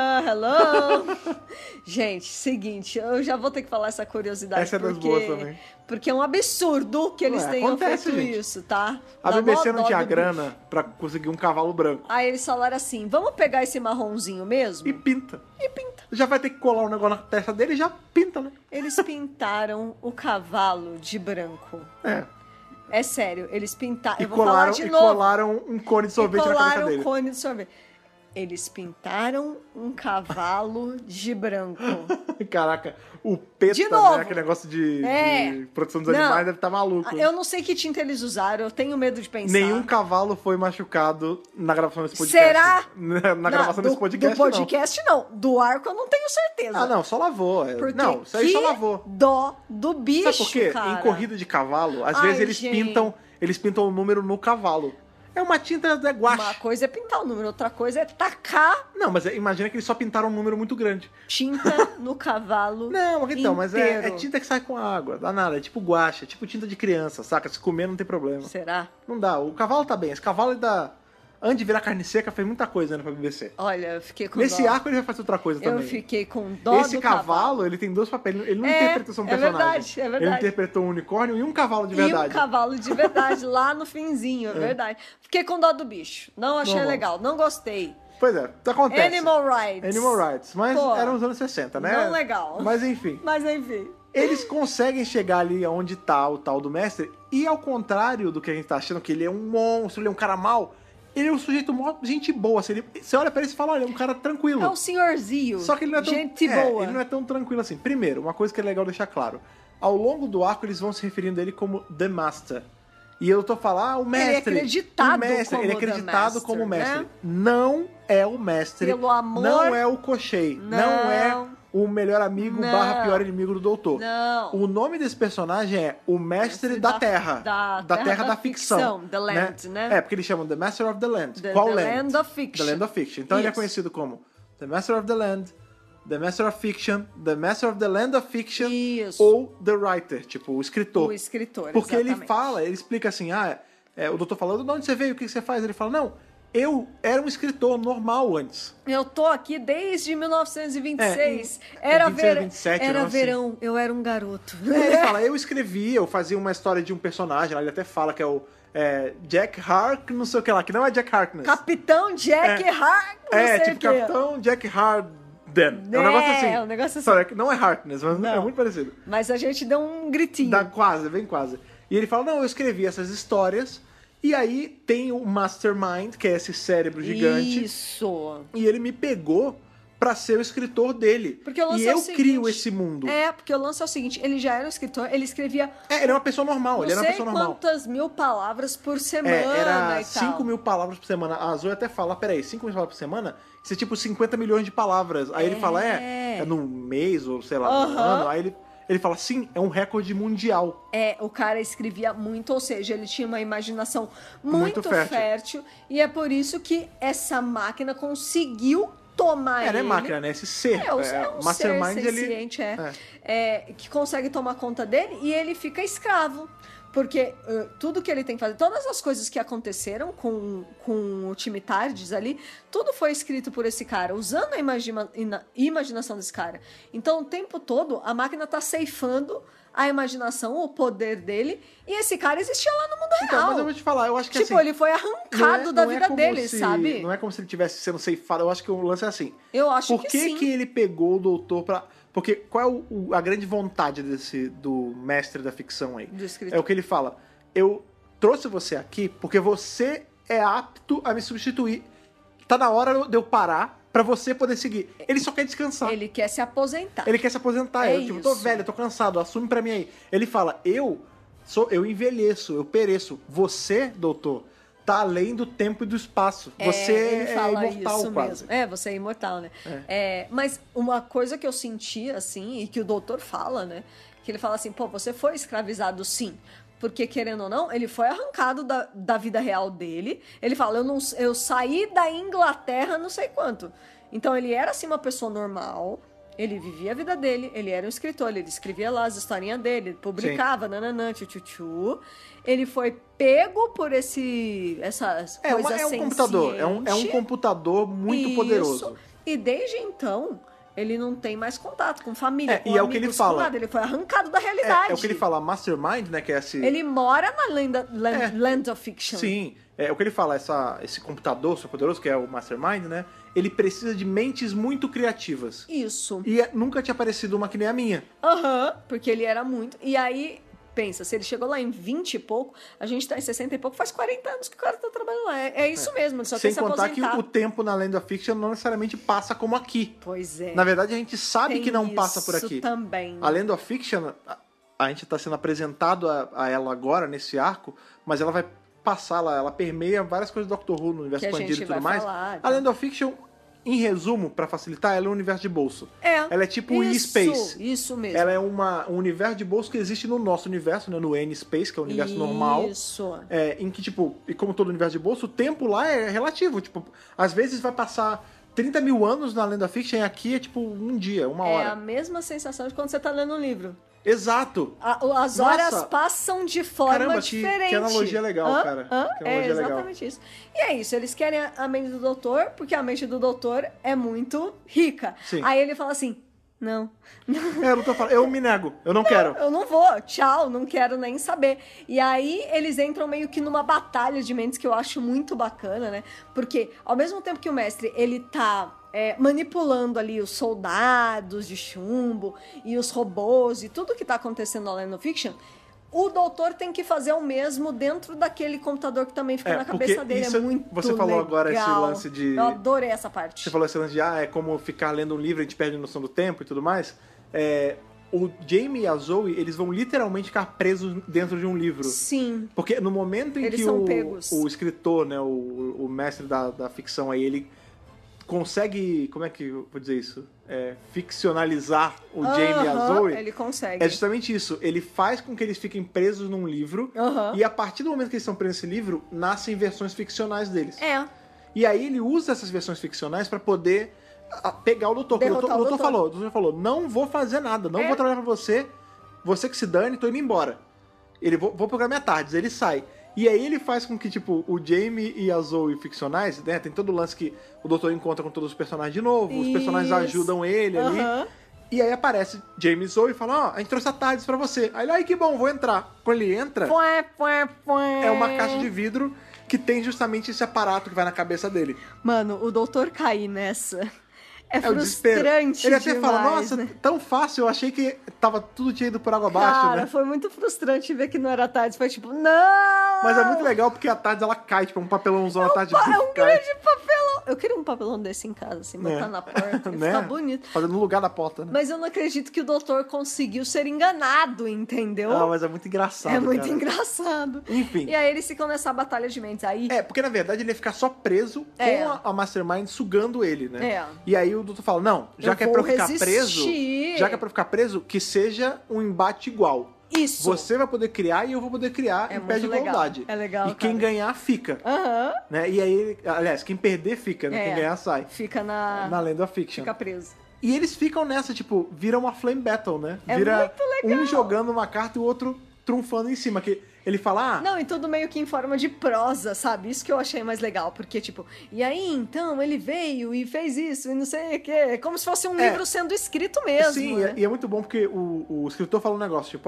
Hello! Gente, seguinte, eu já vou ter que falar essa curiosidade.
Essa é das boas também.
Porque é um absurdo que eles tenham feito isso, tá?
A BBC não tinha grana pra conseguir um cavalo branco.
Aí eles falaram assim, vamos pegar esse marronzinho mesmo?
E pinta. Já vai ter que colar um negócio na testa dele e já pinta, né?
Eles pintaram o cavalo de branco. É sério, eles pintaram... Eu vou falar de novo.
E colaram um cone de sorvete na cabeça dele.
Cone de sorvete. Eles pintaram um cavalo de branco.
Caraca, o PETA, né? Aquele negócio de produção dos animais deve estar maluco.
Eu não sei que tinta eles usaram, eu tenho medo de pensar.
Nenhum cavalo foi machucado na gravação desse podcast.
Será?
Na gravação desse podcast,
do podcast, não. Do arco eu não tenho certeza.
Ah, não, só lavou.
Porque
não, isso aí só lavou.
Dó do bicho,
Sabe por quê?
cara.
Em corrida de cavalo, às vezes eles pintam eles pintam o número no cavalo. É uma tinta de guache.
Uma coisa é pintar o número, outra coisa é tacar...
Não, mas imagina que eles só pintaram um número muito grande.
Tinta no cavalo
Não, então, mas
inteiro.
é tinta que sai com água, dá nada. É tipo guache, é tipo tinta de criança, saca? Se comer não tem problema.
Será?
Não dá, o cavalo tá bem. Esse cavalo antes de virar carne seca, fez muita coisa, né, pra BBC.
Olha, eu fiquei com
Nesse
dó.
arco ele vai fazer outra coisa também.
Eu fiquei com dó
Esse
do
cavalo, ele tem 2 papéis. Ele não interpretou só um personagem.
É verdade.
Ele interpretou um unicórnio e um cavalo de verdade.
E um cavalo de verdade, lá no finzinho, é verdade. Fiquei com dó do bicho. Não achei legal, não gostei.
Pois é, acontece.
Animal Rights.
Mas eram os anos 60, né?
Não legal.
Mas enfim. Eles conseguem chegar ali onde tá o tal do mestre, e ao contrário do que a gente tá achando, que ele é um monstro, ele é um cara mau, ele é um sujeito mó gente boa. Você olha pra ele e fala, olha, é um cara tranquilo.
É um senhorzinho.
Só que ele não é tão,
gente boa.
Ele não é tão tranquilo assim. Primeiro, uma coisa que é legal deixar claro. Ao longo do arco, eles vão se referindo a ele como The Master. E eu tô falando, o mestre.
Ele é acreditado
como mestre.
Né?
Não é o mestre.
Pelo amor...
Não é o Koshei. Não é o melhor amigo / pior inimigo do doutor.
Não.
O nome desse personagem é o Mestre da Terra.
Da
Terra da ficção.
The Land, né?
É, porque eles chamam The Master of the Land.
The
Land?
Land of Fiction.
The Land of Fiction. Então ele é conhecido como The Master of the Land, The Master of Fiction, The Master of the Land of Fiction.
Isso.
Ou The Writer, tipo, o escritor.
O escritor,
porque
exatamente.
ele explica assim, o doutor falando, de onde você veio, o que você faz? Ele fala, não, eu era um escritor normal antes.
Eu tô aqui desde 1926.
Era 27,
era verão,
assim.
Eu era um garoto.
Ele fala, eu escrevia, eu fazia uma história de um personagem, lá ele até fala que é o Jack Hark, não sei o que lá, que não é Jack Harkness.
Capitão Jack Hark, não sei
tipo Capitão Jack Harden. É um negócio assim.
É um negócio assim.
Sorry, não é Harkness, mas é muito parecido.
Mas a gente deu um gritinho.
Bem quase. E ele fala, não, eu escrevi essas histórias. E aí tem o Mastermind, que é esse cérebro gigante.
Isso.
E ele me pegou pra ser o escritor dele.
Porque o lance
e
é
eu
o seguinte,
crio esse mundo.
Porque o lance é o seguinte, ele já era um escritor, ele escrevia...
ele é uma pessoa normal, ele era uma pessoa normal.
Não sei quantas mil palavras por semana
era
e tal.
5 mil palavras por semana. A Zoe até fala, peraí, 5 mil palavras por semana? Isso é tipo 50 milhões de palavras. Aí ele fala, é num mês, ou sei lá, num ano. Aí ele fala, sim, é um recorde mundial.
O cara escrevia muito, ou seja, ele tinha uma imaginação muito fértil. E é por isso que essa máquina conseguiu tomar ele.
Não é máquina, né? Esse ser.
Um
Mastermind,
ser senciente, que consegue tomar conta dele e ele fica escravo. Porque tudo que ele tem que fazer, todas as coisas que aconteceram com o time Tardes ali, tudo foi escrito por esse cara, usando a imaginação desse cara. Então, o tempo todo, a máquina tá ceifando a imaginação, o poder dele, e esse cara existia lá no mundo real.
Então, mas eu vou te falar, eu acho que
tipo, ele foi arrancado da vida dele, sabe?
Não é como se ele estivesse sendo ceifado, eu acho que o lance é assim.
Eu acho
que sim. Por que ele pegou o doutor pra... Porque qual é a grande vontade do mestre da ficção aí?
Do escritor.
É o que ele fala. Eu trouxe você aqui porque você é apto a me substituir. Tá na hora de eu parar pra você poder seguir. Ele só quer descansar.
Ele quer se aposentar.
Eu tô velho, tô cansado, assume pra mim aí. Ele fala, eu envelheço, eu pereço. Você, doutor, tá além do tempo e do espaço. Você é imortal quase.
Você é imortal, né? Mas uma coisa que eu senti, assim, e que o doutor fala, né? Que ele fala assim, você foi escravizado sim. Porque, querendo ou não, ele foi arrancado da vida real dele. Ele fala, eu saí da Inglaterra não sei quanto. Então, ele era, assim, uma pessoa normal. Ele vivia a vida dele. Ele era um escritor. Ele escrevia lá as historinhas dele. Publicava, nananã, tchu. Ele foi pego por essa coisa
é um computador. É um computador muito poderoso.
E desde então... Ele não tem mais contato com família, com
amigos,
é o que ele fala. Nada. Ele foi arrancado da realidade.
É o que ele fala, Mastermind, né? Que é esse...
Ele mora na Land of Fiction.
Sim, é o que ele fala, esse computador super poderoso, que é o Mastermind, né? Ele precisa de mentes muito criativas.
Isso.
E nunca tinha aparecido uma que nem a minha.
Porque ele era muito... E aí... Pensa, se ele chegou lá em 20 e pouco, a gente tá em 60 e pouco, faz 40 anos que o cara tá trabalhando lá. É isso mesmo, ele só tem que se aposentar.
Sem contar que o tempo na Land of Fiction não necessariamente passa como aqui.
Pois é.
Na verdade, a gente sabe que não passa por aqui.
Isso também.
A Land of Fiction, a gente tá sendo apresentado a ela agora, nesse arco, mas ela vai passar lá, ela permeia várias coisas do Doctor Who no universo expandido e tudo mais. A Land of Fiction em resumo, pra facilitar, ela é um universo de bolso. Ela é tipo o E-Space.
Isso mesmo.
Ela é um universo de bolso que existe no nosso universo, né? No N-Space, que é o universo normal.
Isso.
Em que, tipo, e como todo universo de bolso, o tempo lá é relativo. Tipo, às vezes vai passar 30 mil anos na Lenda Fiction e aqui é tipo um dia, uma hora.
É a mesma sensação de quando você tá lendo um livro.
Exato.
As horas passam de forma diferente.
Que analogia legal, cara.
Exatamente isso. E é isso, eles querem a mente do doutor, porque a mente do doutor é muito rica.
Sim.
Aí ele fala assim, não.
Eu me nego, eu não quero.
Eu não vou, tchau, não quero nem saber. E aí eles entram meio que numa batalha de mentes que eu acho muito bacana, né? Porque ao mesmo tempo que o mestre, ele tá manipulando ali os soldados de chumbo e os robôs e tudo que tá acontecendo na Lenda Fiction, o doutor tem que fazer o mesmo dentro daquele computador que também fica na cabeça dele. É muito legal.
Você falou agora esse lance de...
Eu adorei essa parte.
Você falou esse lance de, é como ficar lendo um livro, a gente perde a noção do tempo e tudo mais. O Jamie e a Zoe, eles vão literalmente ficar presos dentro de um livro.
Sim.
Porque no momento em que o escritor, né, o mestre da ficção aí, ele consegue, como é que eu vou dizer isso? Ficcionalizar o Jamie e a Zoe.
Ele consegue.
É justamente isso. Ele faz com que eles fiquem presos num livro e a partir do momento que eles estão presos nesse livro, nascem versões ficcionais deles. E aí ele usa essas versões ficcionais pra poder pegar o doutor. O doutor falou, não vou fazer nada, não vou trabalhar pra você que se dane, tô indo embora. Vou procurar minha tarde. Ele sai. E aí ele faz com que, tipo, o Jamie e a Zoe ficcionais, né? Tem todo o lance que o doutor encontra com todos os personagens de novo, os personagens ajudam ele ali. E aí aparece Jamie e Zoe e fala, a gente trouxe a TARDIS pra você. Aí ele, ai que bom, vou entrar. Quando ele entra, é uma caixa de vidro que tem justamente esse aparato que vai na cabeça dele.
Mano, o doutor cair nessa... É frustrante
Ele até
demais,
fala, nossa,
né?
tão fácil, eu achei que tudo tinha ido por água abaixo,
Cara,
né?
foi muito frustrante ver que não era TARDIS, foi tipo, não!
Mas é muito legal porque a TARDIS, ela cai, tipo, um papelãozão, a TARDIS
É um grande papelão! Eu queria um papelão desse em casa, assim, botar na porta,
né?
Ficar bonito.
Fazendo no lugar da porta, né?
Mas eu não acredito que o doutor conseguiu ser enganado, entendeu?
Mas é muito engraçado,
muito engraçado.
Enfim.
E aí eles ficam nessa batalha de mentes. Aí...
porque na verdade ele ia ficar só preso com a Mastermind sugando ele, né? E aí o doutor fala, não, já que é pra eu ficar preso, que seja um embate igual.
Isso.
Você vai poder criar e eu vou poder criar em pé de igualdade.
É legal,
E quem ganhar, fica. Né? E aí, aliás, quem perder, fica, né? Quem ganhar, sai.
Fica na
Lenda Fiction.
Fica preso.
E eles ficam nessa, tipo, vira uma flame battle, né?
Vira muito legal.
Um jogando uma carta e o outro trunfando em cima, que ele fala,
Não, e tudo meio que em forma de prosa, sabe? Isso que eu achei mais legal, porque, tipo, e aí, então, ele veio e fez isso e não sei o quê. É como se fosse um livro sendo escrito mesmo.
Sim,
né?
E é muito bom porque o escritor fala um negócio, tipo,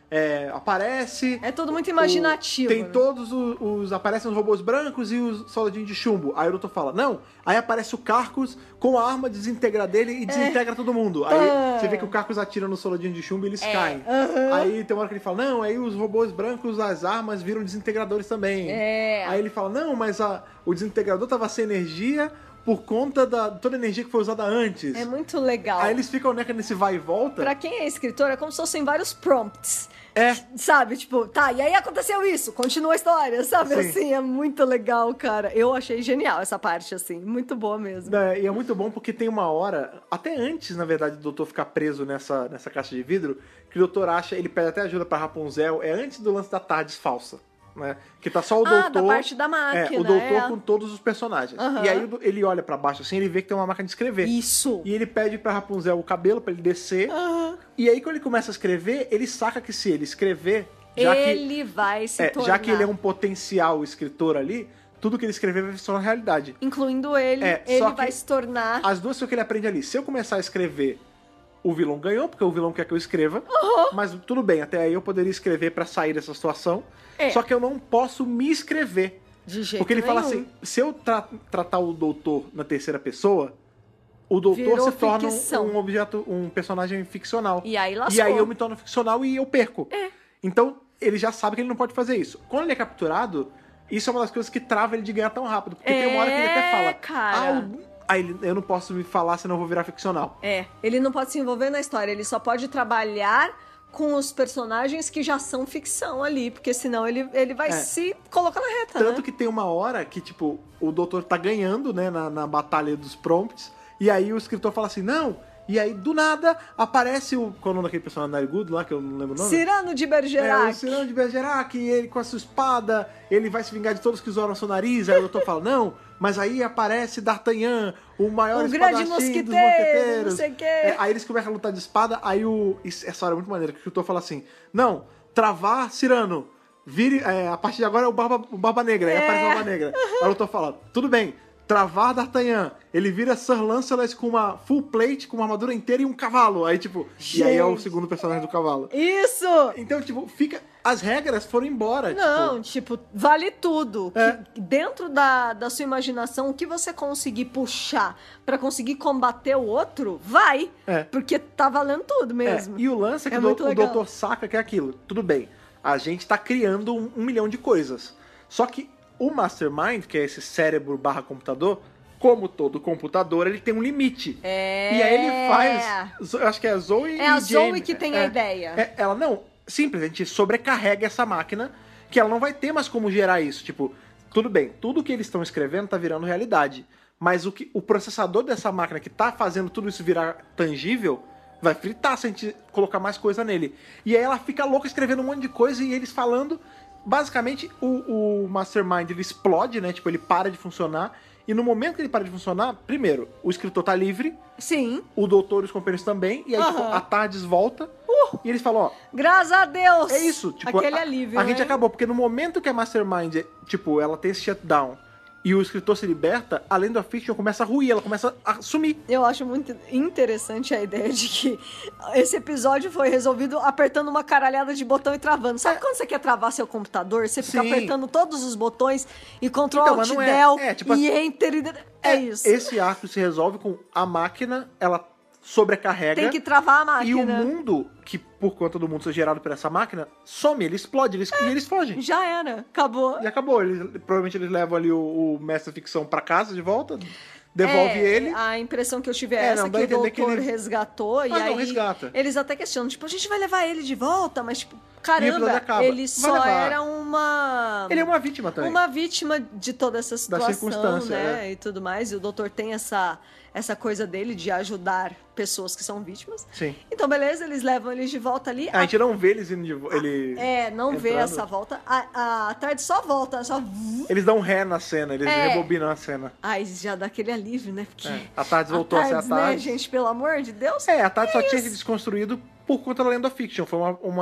aparece...
É tudo muito imaginativo.
Tem todos aparecem os robôs brancos e os soldadinhos de chumbo. Aí o doutor fala, não, aí aparece o Carcos com a arma, desintegra dele e desintegra todo mundo. Aí você vê que o Carcos atira no soldadinho de chumbo e eles caem. Aí tem uma hora que ele fala, não, aí os robôs brancos, as armas viram desintegradores também. Aí ele fala, não, mas o desintegrador tava sem energia por conta da toda a energia que foi usada antes.
É muito legal.
Aí eles ficam nesse vai e volta.
Pra quem é escritor, é como se fossem vários prompts. Sabe, tipo, e aí aconteceu isso, continua a história, sabe?
Sim.
Assim, é muito legal, cara. Eu achei genial essa parte, assim, muito boa mesmo.
E é muito bom porque tem uma hora, até antes, na verdade, do doutor ficar preso nessa caixa de vidro, que o doutor acha, ele pede até ajuda pra Rapunzel, antes do lance da TARDIS falsa. Né? Que tá só o doutor...
da parte da máquina.
O doutor com todos os personagens. E aí ele olha pra baixo assim, ele vê que tem uma máquina de escrever.
Isso.
E ele pede pra Rapunzel o cabelo pra ele descer. E aí quando ele começa a escrever, ele saca que se ele escrever...
Ele vai se tornar...
Já que ele é um potencial escritor ali, tudo que ele escrever vai se tornar realidade.
Incluindo ele, ele vai se tornar...
As duas coisas que ele aprende ali. Se eu começar a escrever... O vilão ganhou, porque o vilão quer que eu escreva. Mas tudo bem, até aí eu poderia escrever pra sair dessa situação. Só que eu não posso me escrever.
De jeito
porque ele
nenhum.
fala assim, se eu tratar o doutor na terceira pessoa, o doutor
Virou
se torna
ficção.
um personagem ficcional.
E aí lascou.
E aí eu me torno ficcional e eu perco. Então, ele já sabe que ele não pode fazer isso. Quando ele é capturado, isso é uma das coisas que trava ele de ganhar tão rápido. Porque tem uma hora que ele até fala...
Cara.
Eu não posso me falar, senão eu vou virar ficcional.
Ele não pode se envolver na história, ele só pode trabalhar com os personagens que já são ficção ali, porque senão ele vai se colocar na reta,
Tanto que tem uma hora que, tipo, o doutor tá ganhando, né, na batalha dos prompts, e aí o escritor fala assim, não... E aí, do nada, aparece o... Qual é o nome daquele personagem narigudo lá, que eu não lembro o nome?
Cyrano de Bergerac.
O Cyrano de Bergerac, e ele com a sua espada, ele vai se vingar de todos que zoaram seu nariz. Aí o doutor fala, não, mas aí aparece D'Artagnan, o maior espadachim dos mosqueteiros.
Não sei o quê.
Aí eles começam a lutar de espada, aí essa hora é muito maneira, que o escritor fala assim, não, travar Cyrano, vire, a partir de agora é o Barba Negra. Aí aparece o Barba Negra. Aí o doutor fala, tudo bem. Travar D'Artagnan, ele vira Sir Lancelot com uma full plate, com uma armadura inteira e um cavalo. Aí, tipo, gente. E aí é o segundo personagem do cavalo.
Isso!
Então, tipo, fica... As regras foram embora.
Não, tipo vale tudo. Que dentro da sua imaginação, o que você conseguir puxar pra conseguir combater o outro, vai. Porque tá valendo tudo mesmo.
E o lance é que o doutor saca que é aquilo. Tudo bem, a gente tá criando um milhão de coisas. Só que o Mastermind, que é esse cérebro / computador, como todo computador, ele tem um limite. E aí ele faz... Eu acho que é a Zoe e
a
Jamie,
Zoe que tem a ideia.
Ela não... Simplesmente sobrecarrega essa máquina, que ela não vai ter mais como gerar isso. Tipo, tudo bem, tudo que eles estão escrevendo tá virando realidade. Mas o processador dessa máquina que tá fazendo tudo isso virar tangível vai fritar se a gente colocar mais coisa nele. E aí ela fica louca escrevendo um monte de coisa e eles falando... Basicamente, o Mastermind, ele explode, né? Tipo, ele para de funcionar. E no momento que ele para de funcionar, primeiro, o escritor tá livre.
Sim.
O doutor e os companheiros também. E aí, tipo, a TARDIS volta. E eles falam, ó...
Graças a Deus!
É isso. Tipo,
aquele alívio,
a gente acabou. Porque no momento que a Mastermind, tipo, ela tem esse shutdown... E o escritor se liberta, além da fiction começa a ruir, ela começa a sumir.
Eu acho muito interessante a ideia de que esse episódio foi resolvido apertando uma caralhada de botão e travando. Sabe quando você quer travar seu computador? Você fica apertando todos os botões e Ctrl Alt Del
tipo,
e Enter. É isso.
Esse arco se resolve com a máquina, ela sobrecarrega.
Tem que travar a máquina.
E o mundo, que por conta do mundo ser gerado por essa máquina, some, ele explode, e eles fogem.
Já era, acabou.
E acabou. Provavelmente eles levam ali o mestre ficção pra casa de volta, devolve ele.
A impressão que eu tive é essa, que o doutor resgatou, e aí
não resgata.
Eles até questionam, tipo, a gente vai levar ele de volta, mas tipo, caramba, ele só era uma...
Ele é uma vítima também.
Uma vítima de toda essa situação, né, e tudo mais, e o doutor tem essa coisa dele de ajudar pessoas que são vítimas.
Sim.
Então, beleza, eles levam eles de volta ali.
A gente não vê eles indo
não vê essa volta. A tarde só volta, só...
Eles dão ré na cena, eles rebobinam a cena.
Aí já dá aquele alívio, né? Porque
a tarde voltou a ser a tarde.
Né, gente? Pelo amor de Deus.
A tarde só tinha se desconstruído por conta da Land of Fiction. Foi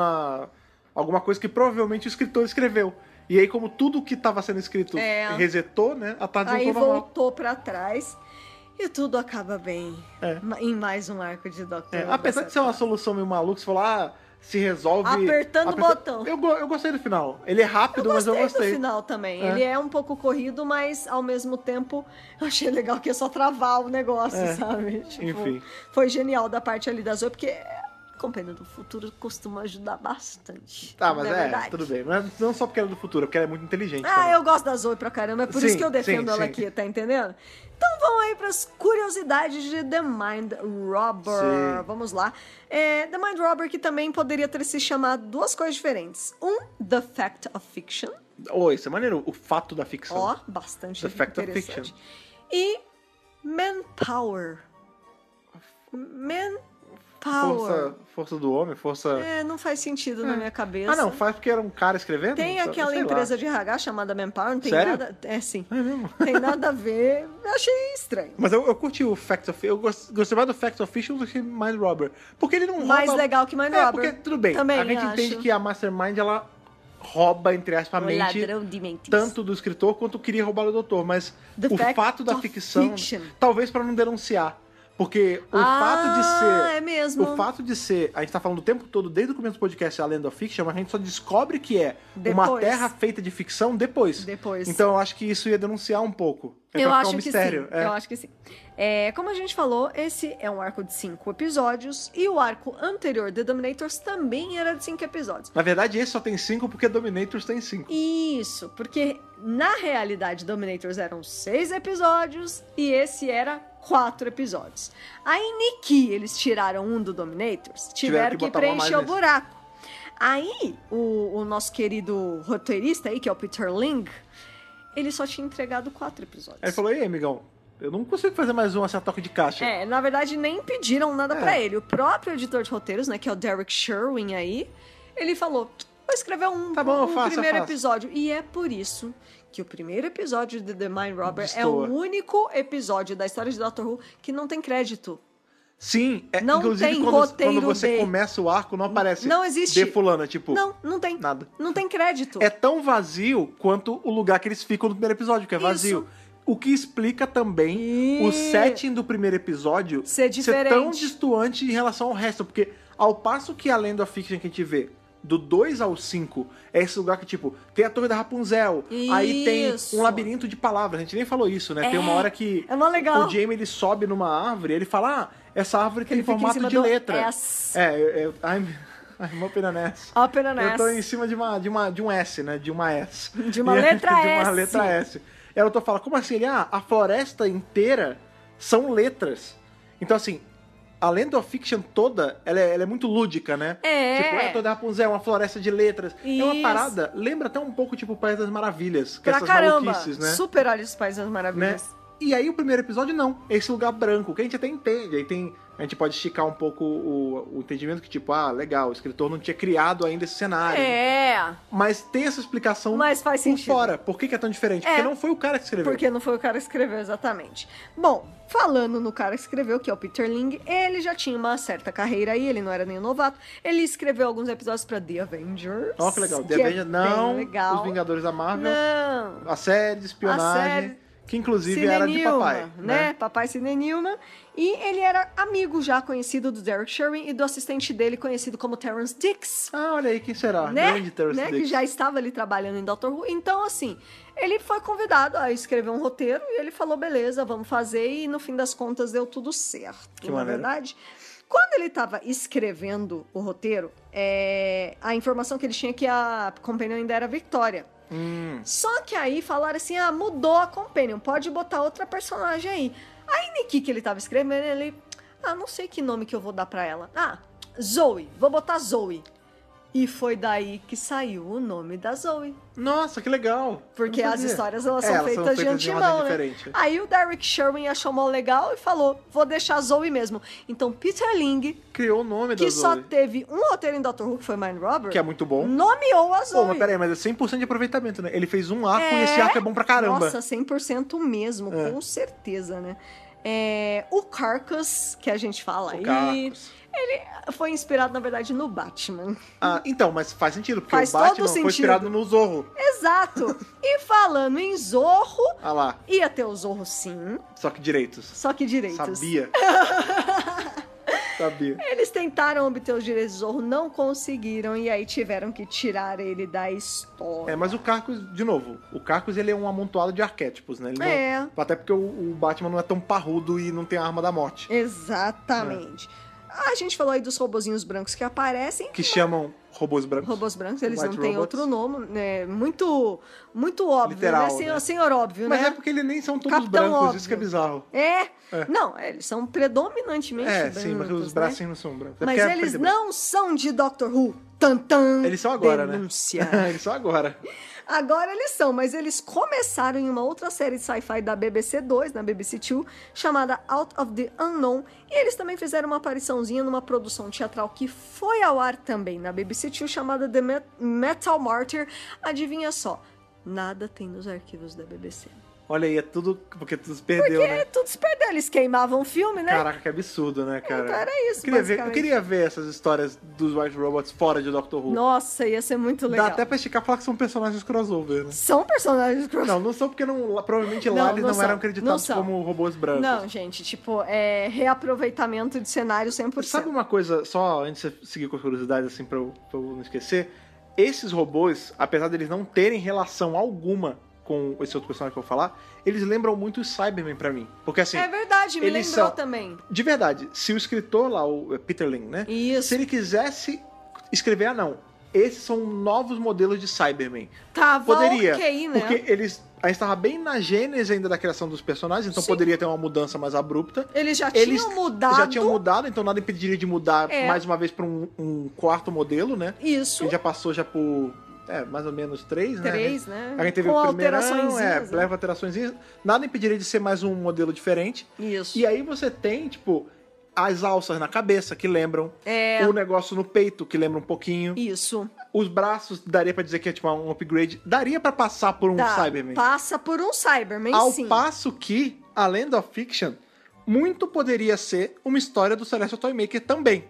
alguma coisa que provavelmente o escritor escreveu. E aí, como tudo que estava sendo escrito resetou, né? A tarde
aí
voltou
voltou pra trás. E tudo acaba bem em mais um arco de Doctor Who.
Apesar de ser uma solução meio maluca, você falou, se resolve...
Apertando o botão.
Eu gostei do final. Ele é rápido, mas eu gostei.
Do final também. Ele é um pouco corrido, mas ao mesmo tempo eu achei legal que é só travar o negócio, sabe? Tipo,
enfim.
Foi genial da parte ali da Zoe, porque... Companhia do Futuro costuma ajudar bastante.
Mas tudo bem. Mas não só porque ela é do futuro, é porque ela é muito inteligente.
Também. Eu gosto da Zoe pra caramba, é por isso que eu defendo ela aqui, tá entendendo? Então vamos aí pras curiosidades de The Mind Robber. Vamos lá. The Mind Robber, que também poderia ter se chamado duas coisas diferentes. The Fact of Fiction.
Isso é maneiro, o fato da ficção.
Bastante
The Fact of Fiction.
E Manpower.
Força do homem, força...
não faz sentido na minha cabeça.
Não, faz porque era um cara escrevendo?
Tem aquela empresa de RH chamada Manpower, não tem nada... Sim.
É mesmo?
Tem nada a ver, eu achei estranho.
Mas eu curti o Fact of... Eu gostei mais do Fact of Fiction do que Mind Robber. Porque ele não rouba...
Mais legal que Mind Robber.
Porque, tudo bem,
também
a gente entende que a Mastermind, ela rouba, entre aspas, a mente,
ladrão de mentes,
tanto do escritor quanto queria roubar do doutor. Mas o fato da ficção, talvez para não denunciar. Porque o fato de ser...
É mesmo.
O fato de ser... A gente tá falando o tempo todo, desde o começo do podcast, a Land of Fiction, mas a gente só descobre que é uma terra feita de ficção depois. Então eu acho que isso ia denunciar um pouco.
Eu acho que sim. Eu acho que sim. Como a gente falou, esse é um arco de 5 episódios e o arco anterior, The Dominators, também era de 5 episódios.
Na verdade, esse só tem 5 porque Dominators tem 5.
Isso, porque na realidade Dominators eram 6 episódios e esse era 4 episódios. Aí, Nikki, eles tiraram um do Dominators, tiveram que preencher o buraco. Aí, o nosso querido roteirista aí, que é o Peter Ling, ele só tinha entregado 4 episódios.
Aí ele falou, ei, amigão, eu não consigo fazer mais um assim, a toque de caixa.
Na verdade, nem pediram nada pra ele. O próprio editor de roteiros, né, que é o Derek Sherwin aí, ele falou, vou escrever um primeiro episódio. E é por isso que o primeiro episódio de The Mind Robber é o único episódio da história de Doctor Who que não tem crédito.
Sim,
não
inclusive
tem
quando você começa o arco, não aparece
não existe.
de fulana, tipo...
Não tem.
Nada.
Não tem crédito.
É tão vazio quanto o lugar que eles ficam no primeiro episódio, que é vazio. Isso. O que explica também o setting do primeiro episódio
ser
tão distoante em relação ao resto. Porque ao passo que a Land of Fiction que a gente vê do 2 ao 5 é esse lugar que, tipo, tem a Torre da Rapunzel, aí tem um labirinto de palavras. A gente nem falou isso, né? Tem uma hora que o Jamie ele sobe numa árvore e ele fala, essa árvore tem formato de letra.
S.
I'm open an S.
Open an S.
Eu tô em cima de um S, né? De uma S.
De uma letra S.
De uma letra S. Aí o autor fala, como assim? Ele, a floresta inteira são letras. Então, assim, a Land of Fiction toda, ela é muito lúdica, né? Tipo, toda Rapunzel, uma floresta de letras.
Isso.
É uma parada, lembra até um pouco, tipo, o País das Maravilhas.
Que
essas maluquices, né?
Super Alice do País das Maravilhas.
Né? E aí o primeiro episódio não, esse lugar branco, que a gente até entende. Aí a gente pode esticar um pouco o entendimento que tipo, legal, o escritor não tinha criado ainda esse cenário. Mas tem essa explicação.
Mas faz sentido.
Fora. Por que é tão diferente? Porque não foi o cara que escreveu.
Porque não foi o cara que escreveu, exatamente. Bom, falando no cara que escreveu, que é o Peter Ling, ele já tinha uma certa carreira aí, ele não era nem um novato. Ele escreveu alguns episódios pra The Avengers.
Que legal. The Avengers, não. Os Vingadores da Marvel.
Não.
A série de espionagem. Que inclusive Cine era de papai,
né? Papai Sidney Newman. E ele era amigo já conhecido do Derek Sherwin e do assistente dele conhecido como Terrance Dicks.
Olha aí, quem será?
Né?
Grande Terrance Dicks.
Que já estava ali trabalhando em Doctor Who. Então, assim, ele foi convidado a escrever um roteiro e ele falou, beleza, vamos fazer. E no fim das contas deu tudo certo.
Que maneiro.
Verdade. Quando ele estava escrevendo o roteiro, a informação que ele tinha é que a Companion ainda era Victoria. Só que aí falaram assim, mudou a Companion, pode botar outra personagem aí. Aí, Niki, que ele tava escrevendo, ele... não sei que nome que eu vou dar pra ela. Zoe, vou botar Zoe. E foi daí que saiu o nome da Zoe.
Nossa, que legal.
Porque as histórias, elas são feitas de antemão, né? Diferente. Aí o Derek Sherwin achou mó legal e falou, vou deixar a Zoe mesmo. Então Peter Ling...
criou o nome da Zoe.
Que só teve um roteiro em Doctor Who, que foi Mind Robber.
Que é muito bom.
Nomeou a Zoe.
Mas peraí, mas é 100% de aproveitamento, né? Ele fez um arco e esse arco é bom pra caramba.
Nossa, 100% mesmo, com certeza, né? O Carcass, que a gente fala aí... Ele foi inspirado, na verdade, no Batman.
Então, mas faz sentido, porque
faz
o Batman
foi
inspirado no Zorro.
Exato. E falando em Zorro,
lá.
Ia ter o Zorro, sim.
Só que direitos. Sabia.
Eles tentaram obter os direitos do Zorro, não conseguiram, e aí tiveram que tirar ele da história.
Mas o Carcass, de novo, ele é um amontoado de arquétipos, né? Ele não, até porque o Batman não é tão parrudo e não tem a arma da morte.
Exatamente. A gente falou aí dos robozinhos brancos que aparecem.
Que chamam robôs brancos.
Robôs brancos, eles não têm outro nome, né? Muito óbvio, literal, né? Senhor óbvio,
mas
né?
É porque eles nem são todos
Capitão
brancos,
óbvio.
Isso que é bizarro.
Não, eles são predominantemente brancos.
Sim, mas os bracinhos não são brancos.
Mas eles não são de Doctor Who. Tantan.
Eles são agora,
denúncia.
Né? Eles são agora.
Agora eles são, mas eles começaram em uma outra série de sci-fi da BBC 2, na BBC 2, chamada Out of the Unknown, e eles também fizeram uma apariçãozinha numa produção teatral que foi ao ar também na BBC 2, chamada The Metal Martyr. Adivinha só, nada tem nos arquivos da BBC.
Olha aí, é tudo... Porque tudo se perdeu, né?
Porque tudo se perdeu. Eles queimavam o filme, né?
Caraca, que absurdo, né, cara?
Então era isso,
eu queria ver essas histórias dos White Robots fora de Doctor Who.
Nossa, ia ser muito legal.
Dá até pra esticar e falar que são personagens crossover, né?
São personagens crossover.
Não são porque provavelmente lá eles não eram acreditados como robôs brancos.
Não, gente, tipo, reaproveitamento de cenário 100%.
Sabe uma coisa, só antes de você seguir com as curiosidades, assim, pra eu não esquecer? Esses robôs, apesar deles não terem relação alguma com esse outro personagem que eu vou falar, eles lembram muito os Cybermen pra mim. Porque assim...
É verdade, me lembrou também.
De verdade, se o escritor lá, o Peter Ling, né?
Isso.
Se ele quisesse escrever anão, esses são novos modelos de Cybermen.
Poderia, ok, né?
Porque a gente tava bem na gênese ainda da criação dos personagens, então poderia ter uma mudança mais abrupta.
Eles já tinham mudado,
então nada impediria de mudar mais uma vez para um quarto modelo, né?
Isso.
Que já passou por mais ou menos 3, né?
3, né?
A gente teve
com
o primeirão,
leva
alterações. Nada impediria de ser mais um modelo diferente.
Isso.
E aí você tem, tipo, as alças na cabeça, que lembram. O negócio no peito, que lembra um pouquinho.
Isso.
Os braços, daria pra dizer que é tipo um upgrade. Daria pra passar por um Cyberman.
Passa por um Cyberman, sim.
Ao passo que, a Land of Fiction, muito poderia ser uma história do Celestial Toymaker também.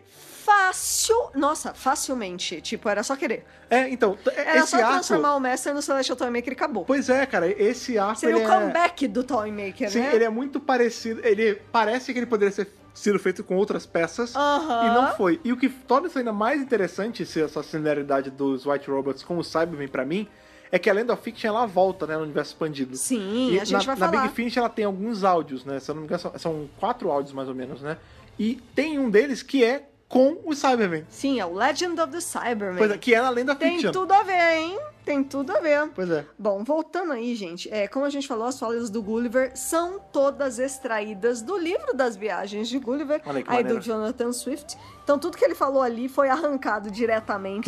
Facilmente. Tipo, era só querer.
Então,
era só transformar o Master no Celestial Toymaker e acabou.
Pois é, cara, esse arco
seria o comeback do Toymaker,
né? Sim, ele é muito parecido. Ele parece que ele poderia ser sido feito com outras peças e não foi. E o que torna isso ainda mais interessante, essa similaridade dos White Robots com o Cybermen pra mim, é que a Land of Fiction ela volta, né, no universo expandido.
Sim, a gente vai falar.
Na Big Finish ela tem alguns áudios, né? Se eu não me engano, são 4 áudios mais ou menos, né? E tem um deles que é com o Cybermen.
Sim, é o Legend of the Cybermen.
Pois é, que é na Land of Fiction.
Tem tudo a ver, hein? Tem tudo a ver.
Pois é.
Bom, voltando aí, gente. Como a gente falou, as falas do Gulliver são todas extraídas do livro das viagens de Gulliver.
Olha que
aí
maneiro.
do Jonathan Swift. Então, tudo que ele falou ali foi arrancado diretamente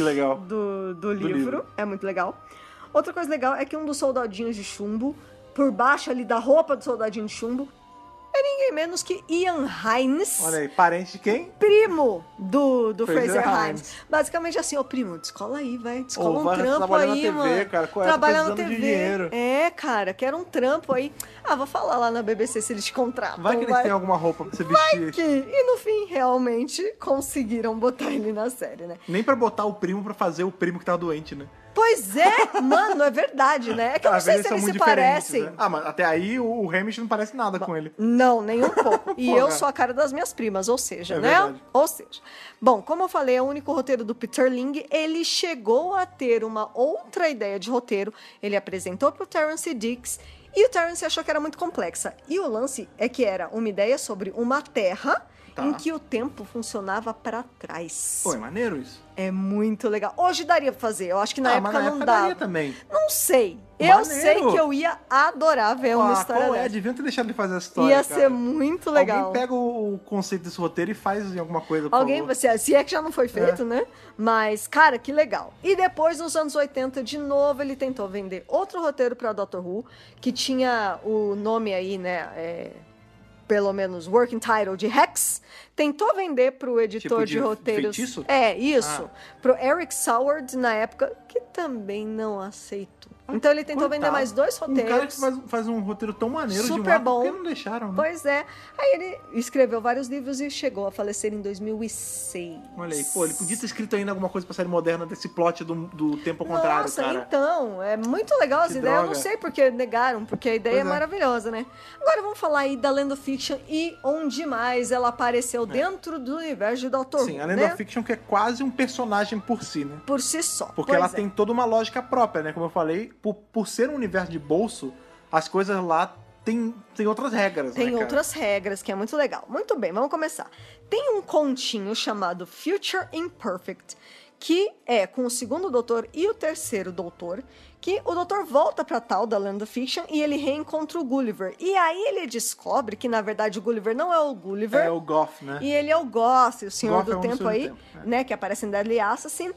do livro. É muito legal. Outra coisa legal é que um dos soldadinhos de chumbo, por baixo ali da roupa do soldadinho de chumbo, é ninguém menos que Ian Hines.
Olha aí, parente de quem?
Primo do Fraser Hines. Basicamente assim, primo, descola aí, vai. Descola um trampo aí, mano.
TV, cara.
Trabalha na TV.
De dinheiro.
Cara, quero um trampo aí. Vou falar lá na BBC se eles te contratam.
Vai que eles têm alguma roupa pra você vestir.
Vai que... E no fim, realmente, conseguiram botar ele na série, né?
Nem pra botar o primo pra fazer o primo que tá doente, né?
Pois é, mano, é verdade, né? É que eu não sei se eles se parecem.
Né? Mas até aí o Hamish não parece nada com ele.
Não, nem um pouco. E eu sou a cara das minhas primas, ou seja, né?
Verdade.
Ou seja. Bom, como eu falei, é o único roteiro do Peter Ling. Ele chegou a ter uma outra ideia de roteiro. Ele apresentou pro Terence Dicks e o Terence achou que era muito complexa. E o lance é que era uma ideia sobre uma terra em que o tempo funcionava pra trás.
Pô, é maneiro isso.
É muito legal. Hoje daria pra fazer. Eu acho que na época não dava.
Daria também.
Não sei.
Maneiro.
Eu sei que eu ia adorar ver uma história dessa.
Deviam ter deixado ele fazer essa história,
Ia ser muito legal.
Alguém pega o conceito desse roteiro e faz em alguma coisa,
se é que já não foi feito, né? Mas, cara, que legal. E depois, nos anos 80, de novo, ele tentou vender outro roteiro pra Doctor Who, que tinha o nome aí, né? Pelo menos working title de Hex, tentou vender pro editor de roteiros.
Feitiço?
Isso. Pro Eric Soward, na época, que também não aceitou. Então ele tentou vender mais 2 roteiros.
Um cara que faz um roteiro tão maneiro
super bom.
Por que não deixaram, né?
Pois é. Aí ele escreveu vários livros e chegou a falecer em 2006.
Olha aí, ele podia ter escrito ainda alguma coisa pra série moderna desse plot do tempo ao contrário, cara.
Nossa, então, é muito legal essa ideia. Eu não sei porque negaram, porque a ideia é maravilhosa, né? Agora vamos falar aí da Land of Fiction e onde mais ela apareceu dentro do universo de Doctor Who.
Sim, a Land of Fiction que é quase um personagem por si, né?
Por si só.
Porque ela tem toda uma lógica própria, né? Como eu falei, por ser um universo de bolso, as coisas lá tem outras regras,
Tem outras regras, que é muito legal. Muito bem, vamos começar. Tem um continho chamado Future Imperfect, que é com o segundo doutor e o terceiro doutor, que o doutor volta pra tal da Land of Fiction e ele reencontra o Gulliver. E aí ele descobre que, na verdade, o Gulliver não é o Gulliver.
É o Goth, né?
E ele é o Goth, o Senhor do Tempo aí,
né?
Que aparece em Deadly Assassin.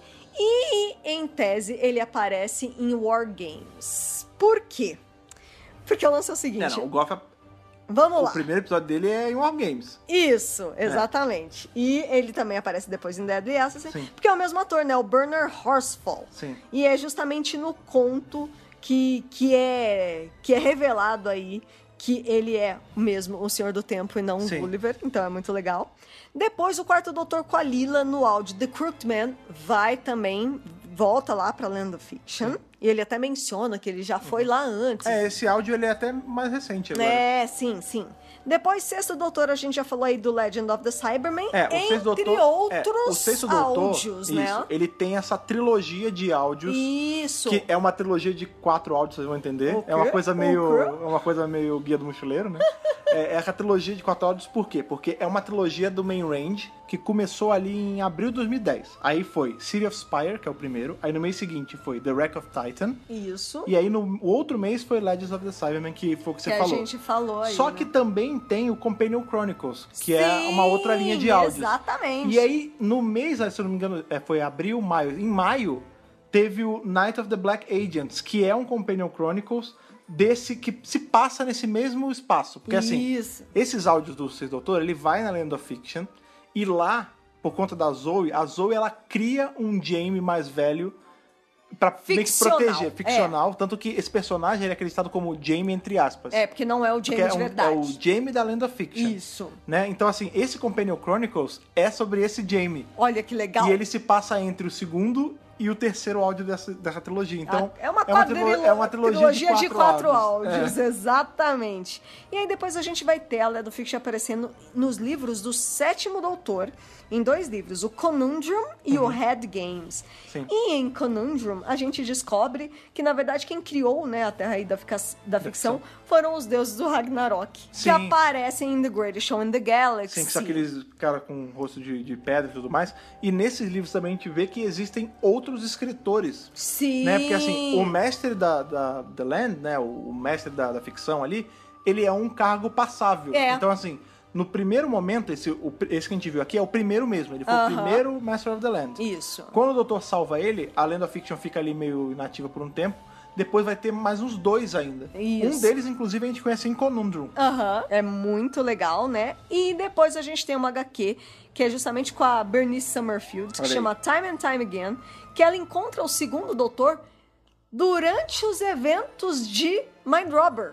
E, em tese, ele aparece em War Games. Por quê? Porque o lance é o seguinte...
o Goth...
Vamos lá.
O primeiro episódio dele é em War Games.
Isso, exatamente. E ele também aparece depois em Deadly Assassin, porque é o mesmo ator, né? O Bernard Horsfall.
Sim.
E é justamente no conto que é revelado aí que ele é mesmo o Senhor do Tempo e não o Gulliver. Então é muito legal. Depois, o quarto doutor com a Lila no áudio The Crooked Man volta lá pra Land of Fiction. E ele até menciona que ele já foi lá antes.
Esse áudio ele é até mais recente agora.
Sim. Depois, sexto doutor, a gente já falou aí do Legend of the Cybermen,
entre outros
áudios, né?
Isso, ele tem essa trilogia de áudios.
Isso.
Que é uma trilogia de 4 áudios, vocês vão entender. É uma coisa meio Guia do Mochileiro, né? É a trilogia de 4 áudios, por quê? Porque é uma trilogia do Main Range que começou ali em abril de 2010. Aí foi City of Spire, que é o primeiro. Aí no mês seguinte foi The Wreck of Titan.
Isso.
E aí no outro mês foi Legends of the Cybermen, que foi o que você falou.
Que a gente falou aí.
Só que também tem o Companion Chronicles, que é uma outra linha de áudios.
Exatamente.
E aí no mês, se eu não me engano, foi abril, maio. Em maio teve o Night of the Black Agents, que é um Companion Chronicles desse que se passa nesse mesmo espaço. Porque assim, esses áudios do Sexto Doutor, ele vai na Land of Fiction e lá, por conta da Zoe, a Zoe ela cria um Jaime mais velho pra meio que proteger, ficcional. Tanto que esse personagem ele é acreditado como Jaime entre aspas.
Porque não é o Jaime de verdade.
É o Jaime da Land of Fiction.
Isso.
Né? Então assim, esse Companion Chronicles é sobre esse Jaime.
Olha que legal.
E ele se passa entre o segundo e o terceiro áudio dessa trilogia. Então,
é uma trilogia de 4 áudios. Exatamente. E aí depois a gente vai ter a Land of Fiction aparecendo nos livros do Sétimo Doutor, em 2 livros, o Conundrum e o Head Games.
Sim.
E em Conundrum, a gente descobre que, na verdade, quem criou, né, a Terra aí da ficção foram os deuses do Ragnarok, que aparecem em The Greatest Show in the Galaxy.
Sim, que são aqueles caras com rosto de pedra e tudo mais. E nesses livros também a gente vê que existem outros escritores.
Sim.
Né? Porque, assim, o mestre da The Land, né, o mestre da ficção ali, ele é um cargo passável. Então, assim, no primeiro momento, esse que a gente viu aqui é o primeiro mesmo. Ele foi o primeiro Master of the Land.
Isso.
Quando o doutor salva ele, a Land of Fiction fica ali meio inativa por um tempo. Depois vai ter mais uns 2 ainda.
Isso.
Um deles, inclusive, a gente conhece em Conundrum.
É muito legal, né? E depois a gente tem uma HQ, que é justamente com a Bernice Summerfield, que chama Time and Time Again, que ela encontra o segundo doutor durante os eventos de Mind Robber.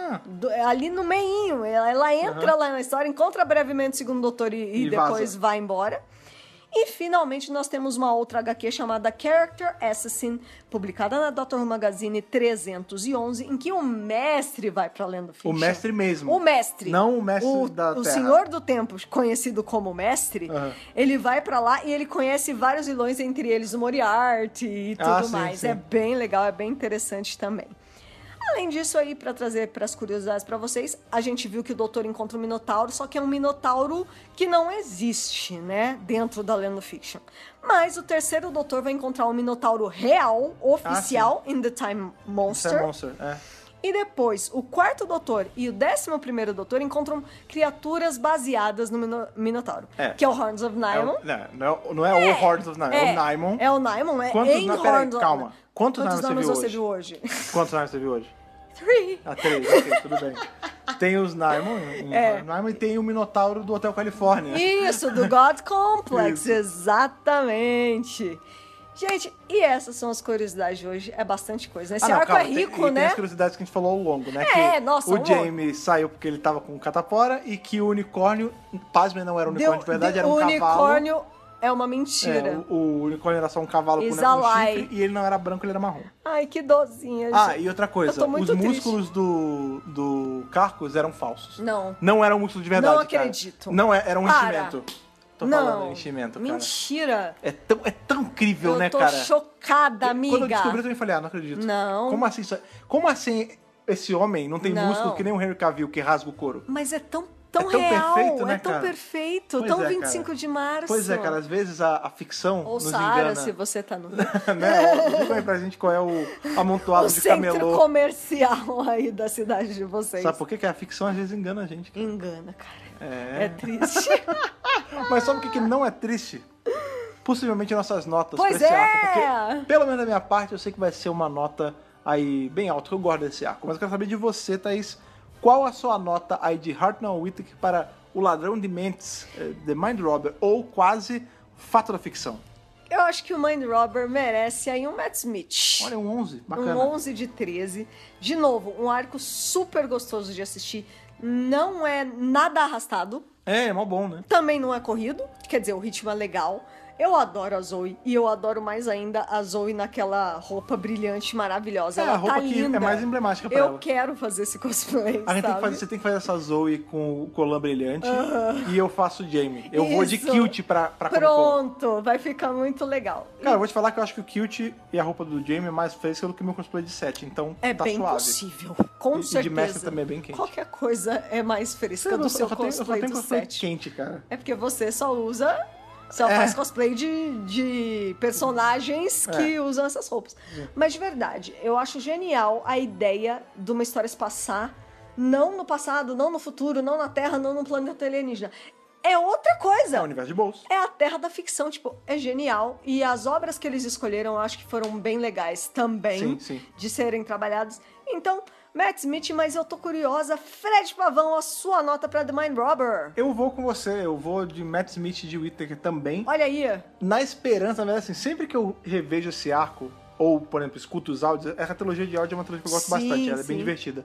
Ali no meinho. Ela entra lá na história, encontra brevemente o segundo doutor e depois vai embora. E finalmente nós temos uma outra HQ chamada Character Assassin, publicada na Doctor Who Magazine 311, em que o mestre vai pra Land of Fiction.
O mestre mesmo.
O mestre.
Não o mestre da Terra.
O Senhor do Tempo, conhecido como mestre, ele vai pra lá e ele conhece vários vilões, entre eles o Moriarty e tudo mais. Sim. É bem legal, é bem interessante também. Além disso aí, pra trazer pras curiosidades pra vocês, a gente viu que o doutor encontra um Minotauro, só que é um Minotauro que não existe, né, dentro da Land of Fiction. Mas o terceiro doutor vai encontrar um Minotauro real, oficial, in The Time Monster.
Time Monster,
E depois, o quarto doutor e o 11º doutor encontram criaturas baseadas no Minotauro, que é o Horns of Nimon.
Não é o Horns of Nimon, é o Nimon.
É o Nimon, em Horns of
Calma. Quantos Nimon
você viu hoje?
Quantos Nimon você viu hoje?
3.
3, ok, tudo bem. Tem os Nimon, e tem o Minotauro do Hotel Califórnia.
Isso, do God Complex, exatamente. Gente, e essas são as curiosidades de hoje. É bastante coisa, né? Esse arco é rico, né?
Tem as curiosidades que a gente falou ao longo, né? O Jaime saiu porque ele tava com o catapora e que o unicórnio, pasmem, não era um unicórnio de verdade, era um cavalo. O unicórnio
é uma mentira.
O unicórnio era só um cavalo com um chifre e ele não era branco, ele era marrom.
Ai, que dozinha, gente.
E outra coisa, os músculos do Carcos eram falsos.
Não.
Não eram músculos de verdade,
Não acredito.
Cara. Não, era um enchimento. Tô falando de enchimento, cara.
Mentira.
É tão incrível, né, cara?
Eu tô chocada, amiga.
Quando eu descobri, eu também falei, não acredito.
Não.
Como assim esse homem não tem músculo que nem o Henry Cavill, que rasga o couro?
Mas é tão real,
perfeito, né,
tão
cara?
perfeito, tão 25 de março.
Pois é, cara, às vezes a ficção
ou
nos
Sarah,
engana.
se você tá no...
né? Diga aí pra gente qual é o amontoado de camelô.
O centro comercial aí da cidade de vocês.
Sabe por quê? Que a ficção às vezes engana a gente, cara.
Engana, cara. É triste.
Mas sabe o que não é triste? Possivelmente nossas notas
pra esse
arco. Porque, pelo menos da minha parte, eu sei que vai ser uma nota aí bem alta, que eu gosto desse arco. Mas eu quero saber de você, Thaís. Qual a sua nota aí de Hartnell Whittaker para O Ladrão de Mentes, The Mind Robber, ou quase Fato da Ficção?
Eu acho que o Mind Robber merece aí um Matt Smith.
Olha, um 11, bacana.
Um 11 de 13. De novo, um arco super gostoso de assistir. Não é nada arrastado.
É mó bom, né?
Também não é corrido, quer dizer, o ritmo é legal. Eu adoro a Zoe. E eu adoro mais ainda a Zoe naquela roupa brilhante, maravilhosa. Ela
a roupa
tá linda.
É mais emblemática pra ela.
Eu quero fazer esse cosplay,
Você tem que fazer essa Zoe com o colã brilhante e eu faço o Jamie. Eu vou de kilt pra
Pronto, vai ficar muito legal.
Cara, eu vou te falar que eu acho que o kilt e a roupa do Jamie é mais fresca do que o meu cosplay de 7, então
tá
bem
suave. Possível, com certeza.
E de mestre também é bem quente.
Qualquer coisa é mais fresca do seu cosplay do 7.
Quente, cara.
É porque você só faz cosplay de personagens que usam essas roupas. Mas de verdade, eu acho genial a ideia de uma história se passar não no passado, não no futuro, não na Terra, não no planeta alienígena. É outra coisa.
É o universo de bolso.
É a terra da ficção, é genial. E as obras que eles escolheram, eu acho que foram bem legais também de serem trabalhadas. Então, Matt Smith, mas eu tô curiosa. Fred Pavão, a sua nota pra The Mind Robber.
Eu vou com você, eu vou de Matt Smith de Whittaker também.
Olha aí.
Na esperança, na verdade, assim, sempre que eu revejo esse arco, ou, por exemplo, escuto os áudios, essa trilogia de áudio é uma trilogia que eu gosto bastante, ela é bem divertida.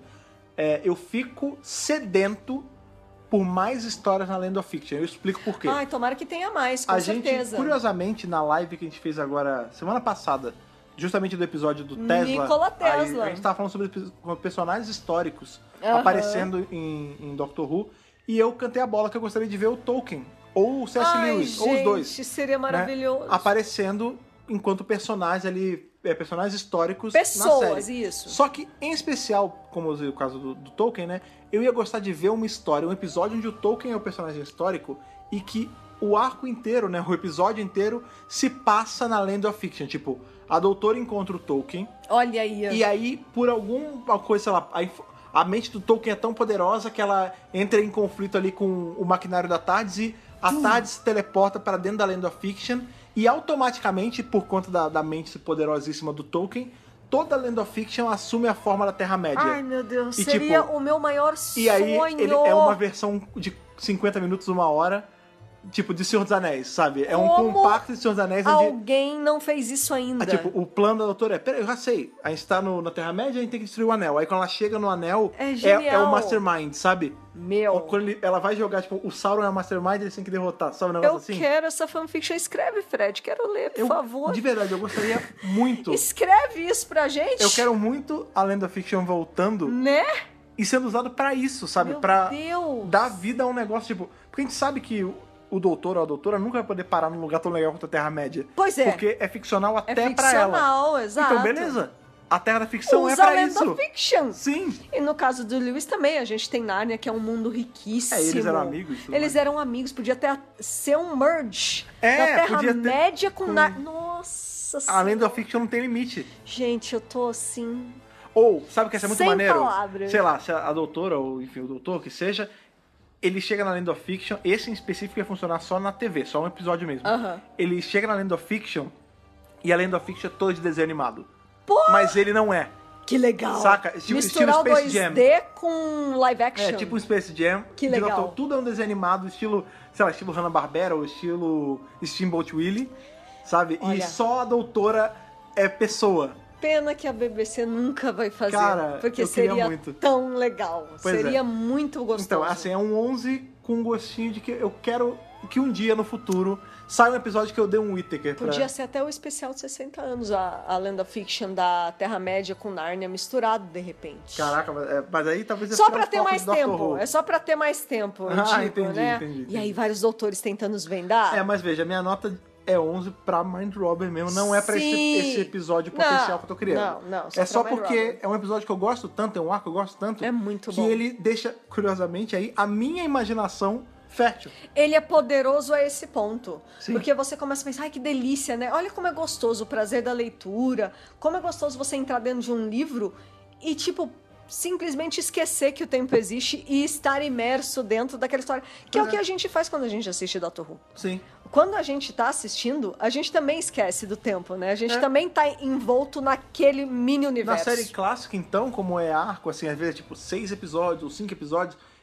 Eu fico sedento por mais histórias na Land of Fiction. Eu explico por quê.
Tomara que tenha mais, com certeza.
Gente, curiosamente, na live que a gente fez agora, semana passada, justamente do episódio do Tesla.
Nikola Tesla.
A gente tava falando sobre personagens históricos aparecendo em Doctor Who. E eu cantei a bola que eu gostaria de ver o Tolkien. Ou o C.S. Lewis. Ou os dois.
Seria maravilhoso.
Né, aparecendo enquanto personagens ali. Personagens históricos
Pessoas,
na série.
Isso.
Só que, em especial, como eu usei o caso do Tolkien, né? Eu ia gostar de ver uma história, um episódio onde o Tolkien é o personagem histórico e que o arco inteiro, né? O episódio inteiro se passa na Land of Fiction. Tipo, a doutora encontra o Tolkien.
Olha aí.
E aí, por alguma coisa, sei lá, a mente do Tolkien é tão poderosa que ela entra em conflito ali com o maquinário da TARDIS e a TARDIS se teleporta para dentro da Land of Fiction e automaticamente, por conta da mente poderosíssima do Tolkien, toda a Land of Fiction assume a forma da Terra-média.
Ai, meu Deus, seria o meu maior sonho.
E aí, ele é uma versão de 50 minutos, 1 hora, tipo, de Senhor dos Anéis, sabe? É um compacto de Senhor dos Anéis.
Alguém não fez isso ainda.
Tipo, o plano da doutora peraí, eu já sei, a gente tá na Terra-média, a gente tem que destruir o anel. Aí quando ela chega no anel, é o Mastermind, sabe? Quando ela vai jogar, tipo, o Sauron é o Mastermind, eles têm que derrotar, sabe um negócio assim?
Eu quero essa fanfiction, escreve, Fred, quero ler, por favor.
De verdade, eu gostaria muito.
Escreve isso pra gente.
Eu quero muito a Land of Fiction voltando.
Né?
E sendo usado pra isso, sabe?
Meu
pra
Deus.
dar vida a um negócio, tipo... Porque a gente sabe que o doutor ou a doutora nunca vai poder parar num lugar tão legal quanto a Terra-média.
Pois é.
Porque é ficcional até pra ela.
É ficcional, exato.
Então, beleza. A Terra da Ficção
Usa
é pra
isso. Usa Land of Fiction.
Sim.
E no caso do Lewis também, a gente tem Nárnia, que é um mundo riquíssimo.
Eles eram amigos.
Eles eram amigos. Podia ser um merge da Terra-média com Nárnia. Nossa Senhora.
A Land of Fiction não tem limite.
Gente, eu tô assim...
Ou, sabe o que ia ser muito maneiro?
Palavras.
Sei lá, se a doutora, ou enfim, o doutor, que seja... Ele chega na Land of Fiction, esse em específico ia funcionar só na TV, só um episódio mesmo. Ele chega na Land of Fiction e a Land of Fiction é toda de desenho animado. Mas ele não é.
Que legal.
Saca?
Misturar
estilo Space Jam.
2D com live action.
É, tipo um Space Jam.
Que legal.
Tudo é um desenho animado, estilo, sei lá, estilo Hanna-Barbera ou estilo Steamboat Willie, sabe? Olha. E só a doutora é pessoa.
Pena que a BBC nunca vai fazer.
Cara,
porque seria muito. Tão legal. Seria muito gostoso.
Então, assim, é um 11 com um gostinho de que eu quero que um dia no futuro saia um episódio que eu dê um Whittaker.
Podia ser até o especial de 60 anos, a Land of Fiction da Terra-média com Nárnia misturado, de repente.
Caraca, mas aí talvez...
Só pra ter mais tempo. É só pra ter mais tempo, eu digo,
entendi,
né?
Entendi.
E aí vários doutores tentando nos vendar.
Mas veja, minha nota... É 11 pra Mind Robber mesmo, não é pra esse episódio potencial que eu tô criando.
Não.
É só porque é um episódio que eu gosto tanto, é um arco que eu gosto tanto.
É muito
que
bom.
Que ele deixa, curiosamente, aí a minha imaginação fértil.
Ele é poderoso a esse ponto.
Sim.
Porque você começa a pensar, ai que delícia, né? Olha como é gostoso o prazer da leitura. Como é gostoso você entrar dentro de um livro e, tipo... simplesmente esquecer que o tempo existe e estar imerso dentro daquela história. Que é o que a gente faz quando a gente assiste Doctor Who.
Sim.
Quando a gente tá assistindo, a gente também esquece do tempo, né? A gente também tá envolto naquele mini universo.
Na série clássica, então, como é arco, assim, às vezes é tipo 6 episódios ou 5 episódios,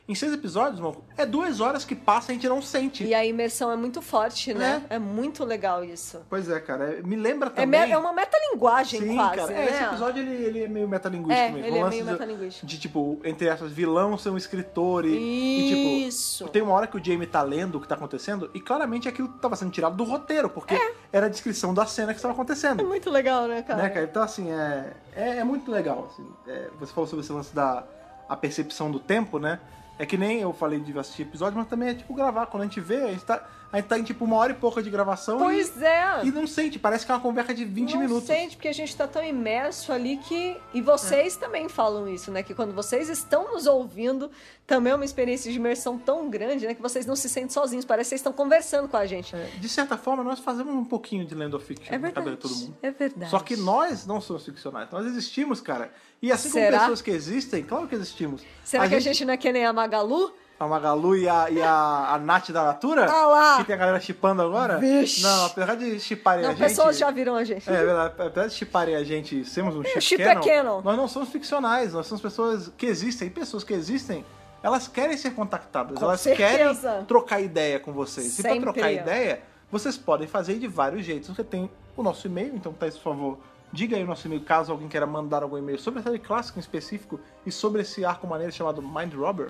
Em 6 episódios, mano, é 2 horas que passa e a gente não sente.
E a imersão é muito forte, né? É muito legal isso.
Pois é, cara. Me lembra também...
É uma metalinguagem quase,
cara.
né?
Esse episódio, ele é meio metalinguístico mesmo.
Ele é meio metalinguístico.
De, tipo, entre essas, vilão ser um escritor e, tipo... Tem uma hora que o Jamie tá lendo o que tá acontecendo e claramente aquilo tava sendo tirado do roteiro, porque era a descrição da cena que estava acontecendo.
É muito legal, né, cara?
Então, assim, é muito legal. Assim. Você falou sobre esse lance da percepção do tempo, né? É que nem eu falei de assistir episódio, mas também é tipo gravar. Quando a gente vê, a gente tá em tipo 1 hora e pouca de gravação.
Pois
e não sente, parece que é uma conversa de 20 minutos.
Não sente, porque a gente tá tão imerso ali que... E vocês também falam isso, né? Que quando vocês estão nos ouvindo, também é uma experiência de imersão tão grande, né? Que vocês não se sentem sozinhos, parece que vocês estão conversando com a gente.
De certa forma, nós fazemos um pouquinho de Land of Fiction na cabeça de todo mundo.
É verdade.
Só que nós não somos ficcionais, nós existimos, cara. E assim como pessoas que existem, claro que existimos.
Será que a gente não é que nem a Magalu?
A Magalu e a Nath da Natura?
Ah lá!
Que tem a galera shippando agora?
Vixe.
Não, apesar de shipparem a gente...
pessoas já viram a gente.
É verdade, apesar de shipparem a gente, sermos um
chip
canon, nós não somos ficcionais, nós somos pessoas que existem. E pessoas que existem, elas querem ser contactadas, elas querem trocar ideia com vocês.
Sempre.
E pra trocar ideia, vocês podem fazer de vários jeitos. Você tem o nosso e-mail, então, Thaís, por favor, diga aí o nosso e-mail, caso alguém queira mandar algum e-mail sobre a série clássica em específico e sobre esse arco maneiro chamado Mind Robber.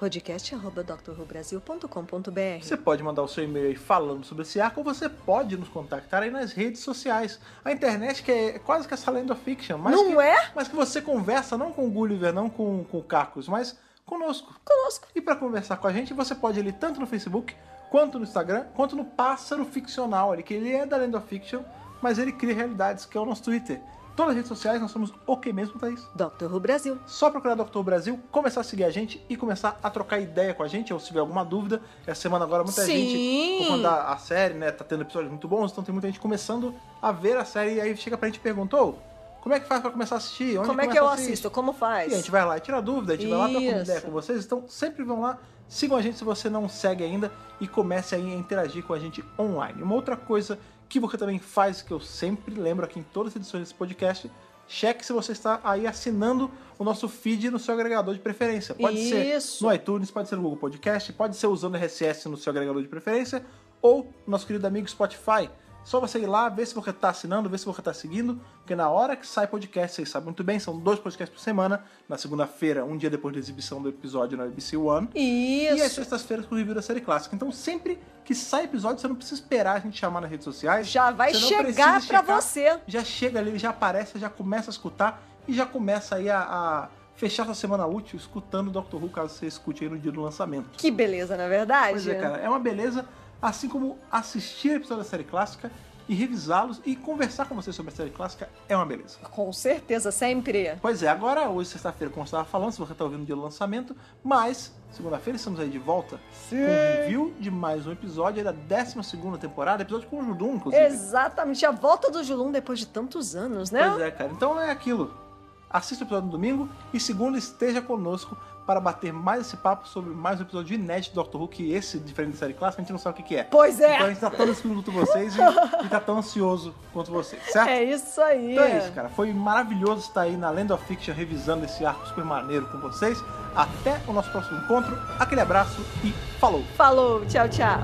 podcast@drrubrasil.com.br.
Você pode mandar o seu e-mail aí falando sobre esse arco, ou você pode nos contactar aí nas redes sociais. A internet que é quase que essa Land of Fiction. Mas que você conversa não com o Gulliver, não com o Cacos, mas conosco. E para conversar com a gente, você pode ir ali tanto no Facebook, quanto no Instagram, quanto no Pássaro Ficcional, ali, que ele é da Land of Fiction, mas ele cria realidades, que é o nosso Twitter. Todas as redes sociais, nós somos o que mesmo, Thaís?
Dr. Who Brasil.
Só procurar Dr. Who Brasil, começar a seguir a gente e começar a trocar ideia com a gente, ou se tiver alguma dúvida. Essa semana agora muita gente, quando a série, né, tá tendo episódios muito bons, então tem muita gente começando a ver a série e aí chega pra gente e pergunta, como é que faz pra começar a assistir?
Como é que eu assisto? Como faz?
E a gente vai lá e tira dúvida, a gente vai lá trocar ideia com vocês, então sempre vão lá, sigam a gente se você não segue ainda e comece aí a interagir com a gente online. Uma outra coisa que você também faz, que eu sempre lembro aqui em todas as edições desse podcast, cheque se você está aí assinando o nosso feed no seu agregador de preferência. Pode ser no iTunes, pode ser no Google Podcast, pode ser usando o RSS no seu agregador de preferência ou no nosso querido amigo Spotify. Só você ir lá, ver se você está assinando, ver se você está seguindo, porque na hora que sai podcast, vocês sabem muito bem, são 2 podcasts por semana, na segunda-feira, um dia depois da exibição do episódio na BBC One.
Isso.
E às sextas-feiras com o review da série clássica. Então sempre que sai episódio, você não precisa esperar a gente chamar nas redes sociais.
Já vai chegar pra você.
Já chega ali, já aparece, já começa a escutar e já começa aí a fechar sua semana útil escutando o Dr. Who, caso você escute aí no dia do lançamento.
Que beleza, não é verdade?
Pois é, cara, é uma beleza. Assim como assistir episódios da série clássica e revisá-los e conversar com vocês sobre a série clássica é uma beleza.
Com certeza, sempre.
Pois é, agora, hoje, sexta-feira, como eu estava falando, se você está ouvindo no dia do lançamento, mas, segunda-feira, estamos aí de volta com um review de mais um episódio da 12ª temporada, episódio com o Julum, inclusive.
Exatamente, a volta do Julum depois de tantos anos, né?
Pois é, cara. Então é aquilo. Assista o episódio no domingo e segunda esteja conosco para bater mais esse papo sobre mais um episódio inédito do Doctor Who, que esse, diferente da série clássica, a gente não sabe o que é.
Pois é!
Então a gente tá tão ansioso quanto vocês e tá tão ansioso quanto vocês, certo?
É isso aí!
Então é isso, cara. Foi maravilhoso estar aí na Land of Fiction revisando esse arco super maneiro com vocês. Até o nosso próximo encontro. Aquele abraço e falou!
Falou! Tchau, tchau!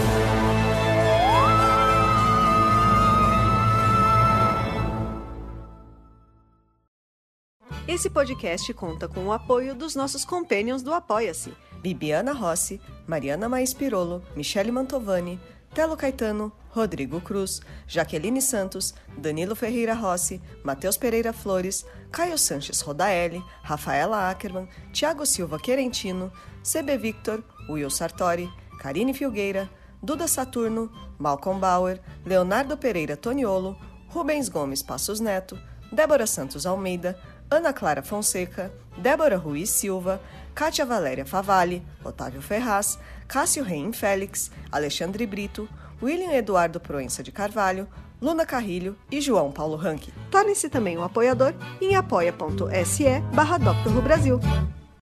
Esse podcast conta com o apoio dos nossos companions do Apoia-se: Bibiana Rossi, Mariana Maes Pirolo, Michele Mantovani, Telo Caetano, Rodrigo Cruz, Jaqueline Santos, Danilo Ferreira Rossi, Matheus Pereira Flores, Caio Sanches Rodaelli, Rafaela Ackerman, Thiago Silva Querentino, CB Victor, Will Sartori, Karine Filgueira, Duda Saturno, Malcolm Bauer, Leonardo Pereira Toniolo, Rubens Gomes Passos Neto, Débora Santos Almeida, Ana Clara Fonseca, Débora Ruiz Silva, Kátia Valéria Favalli, Otávio Ferraz, Cássio Reim Félix, Alexandre Brito, William Eduardo Proença de Carvalho, Luna Carrilho e João Paulo Ranque. Torne-se também um apoiador em apoia.se/Dr. Who Brasil.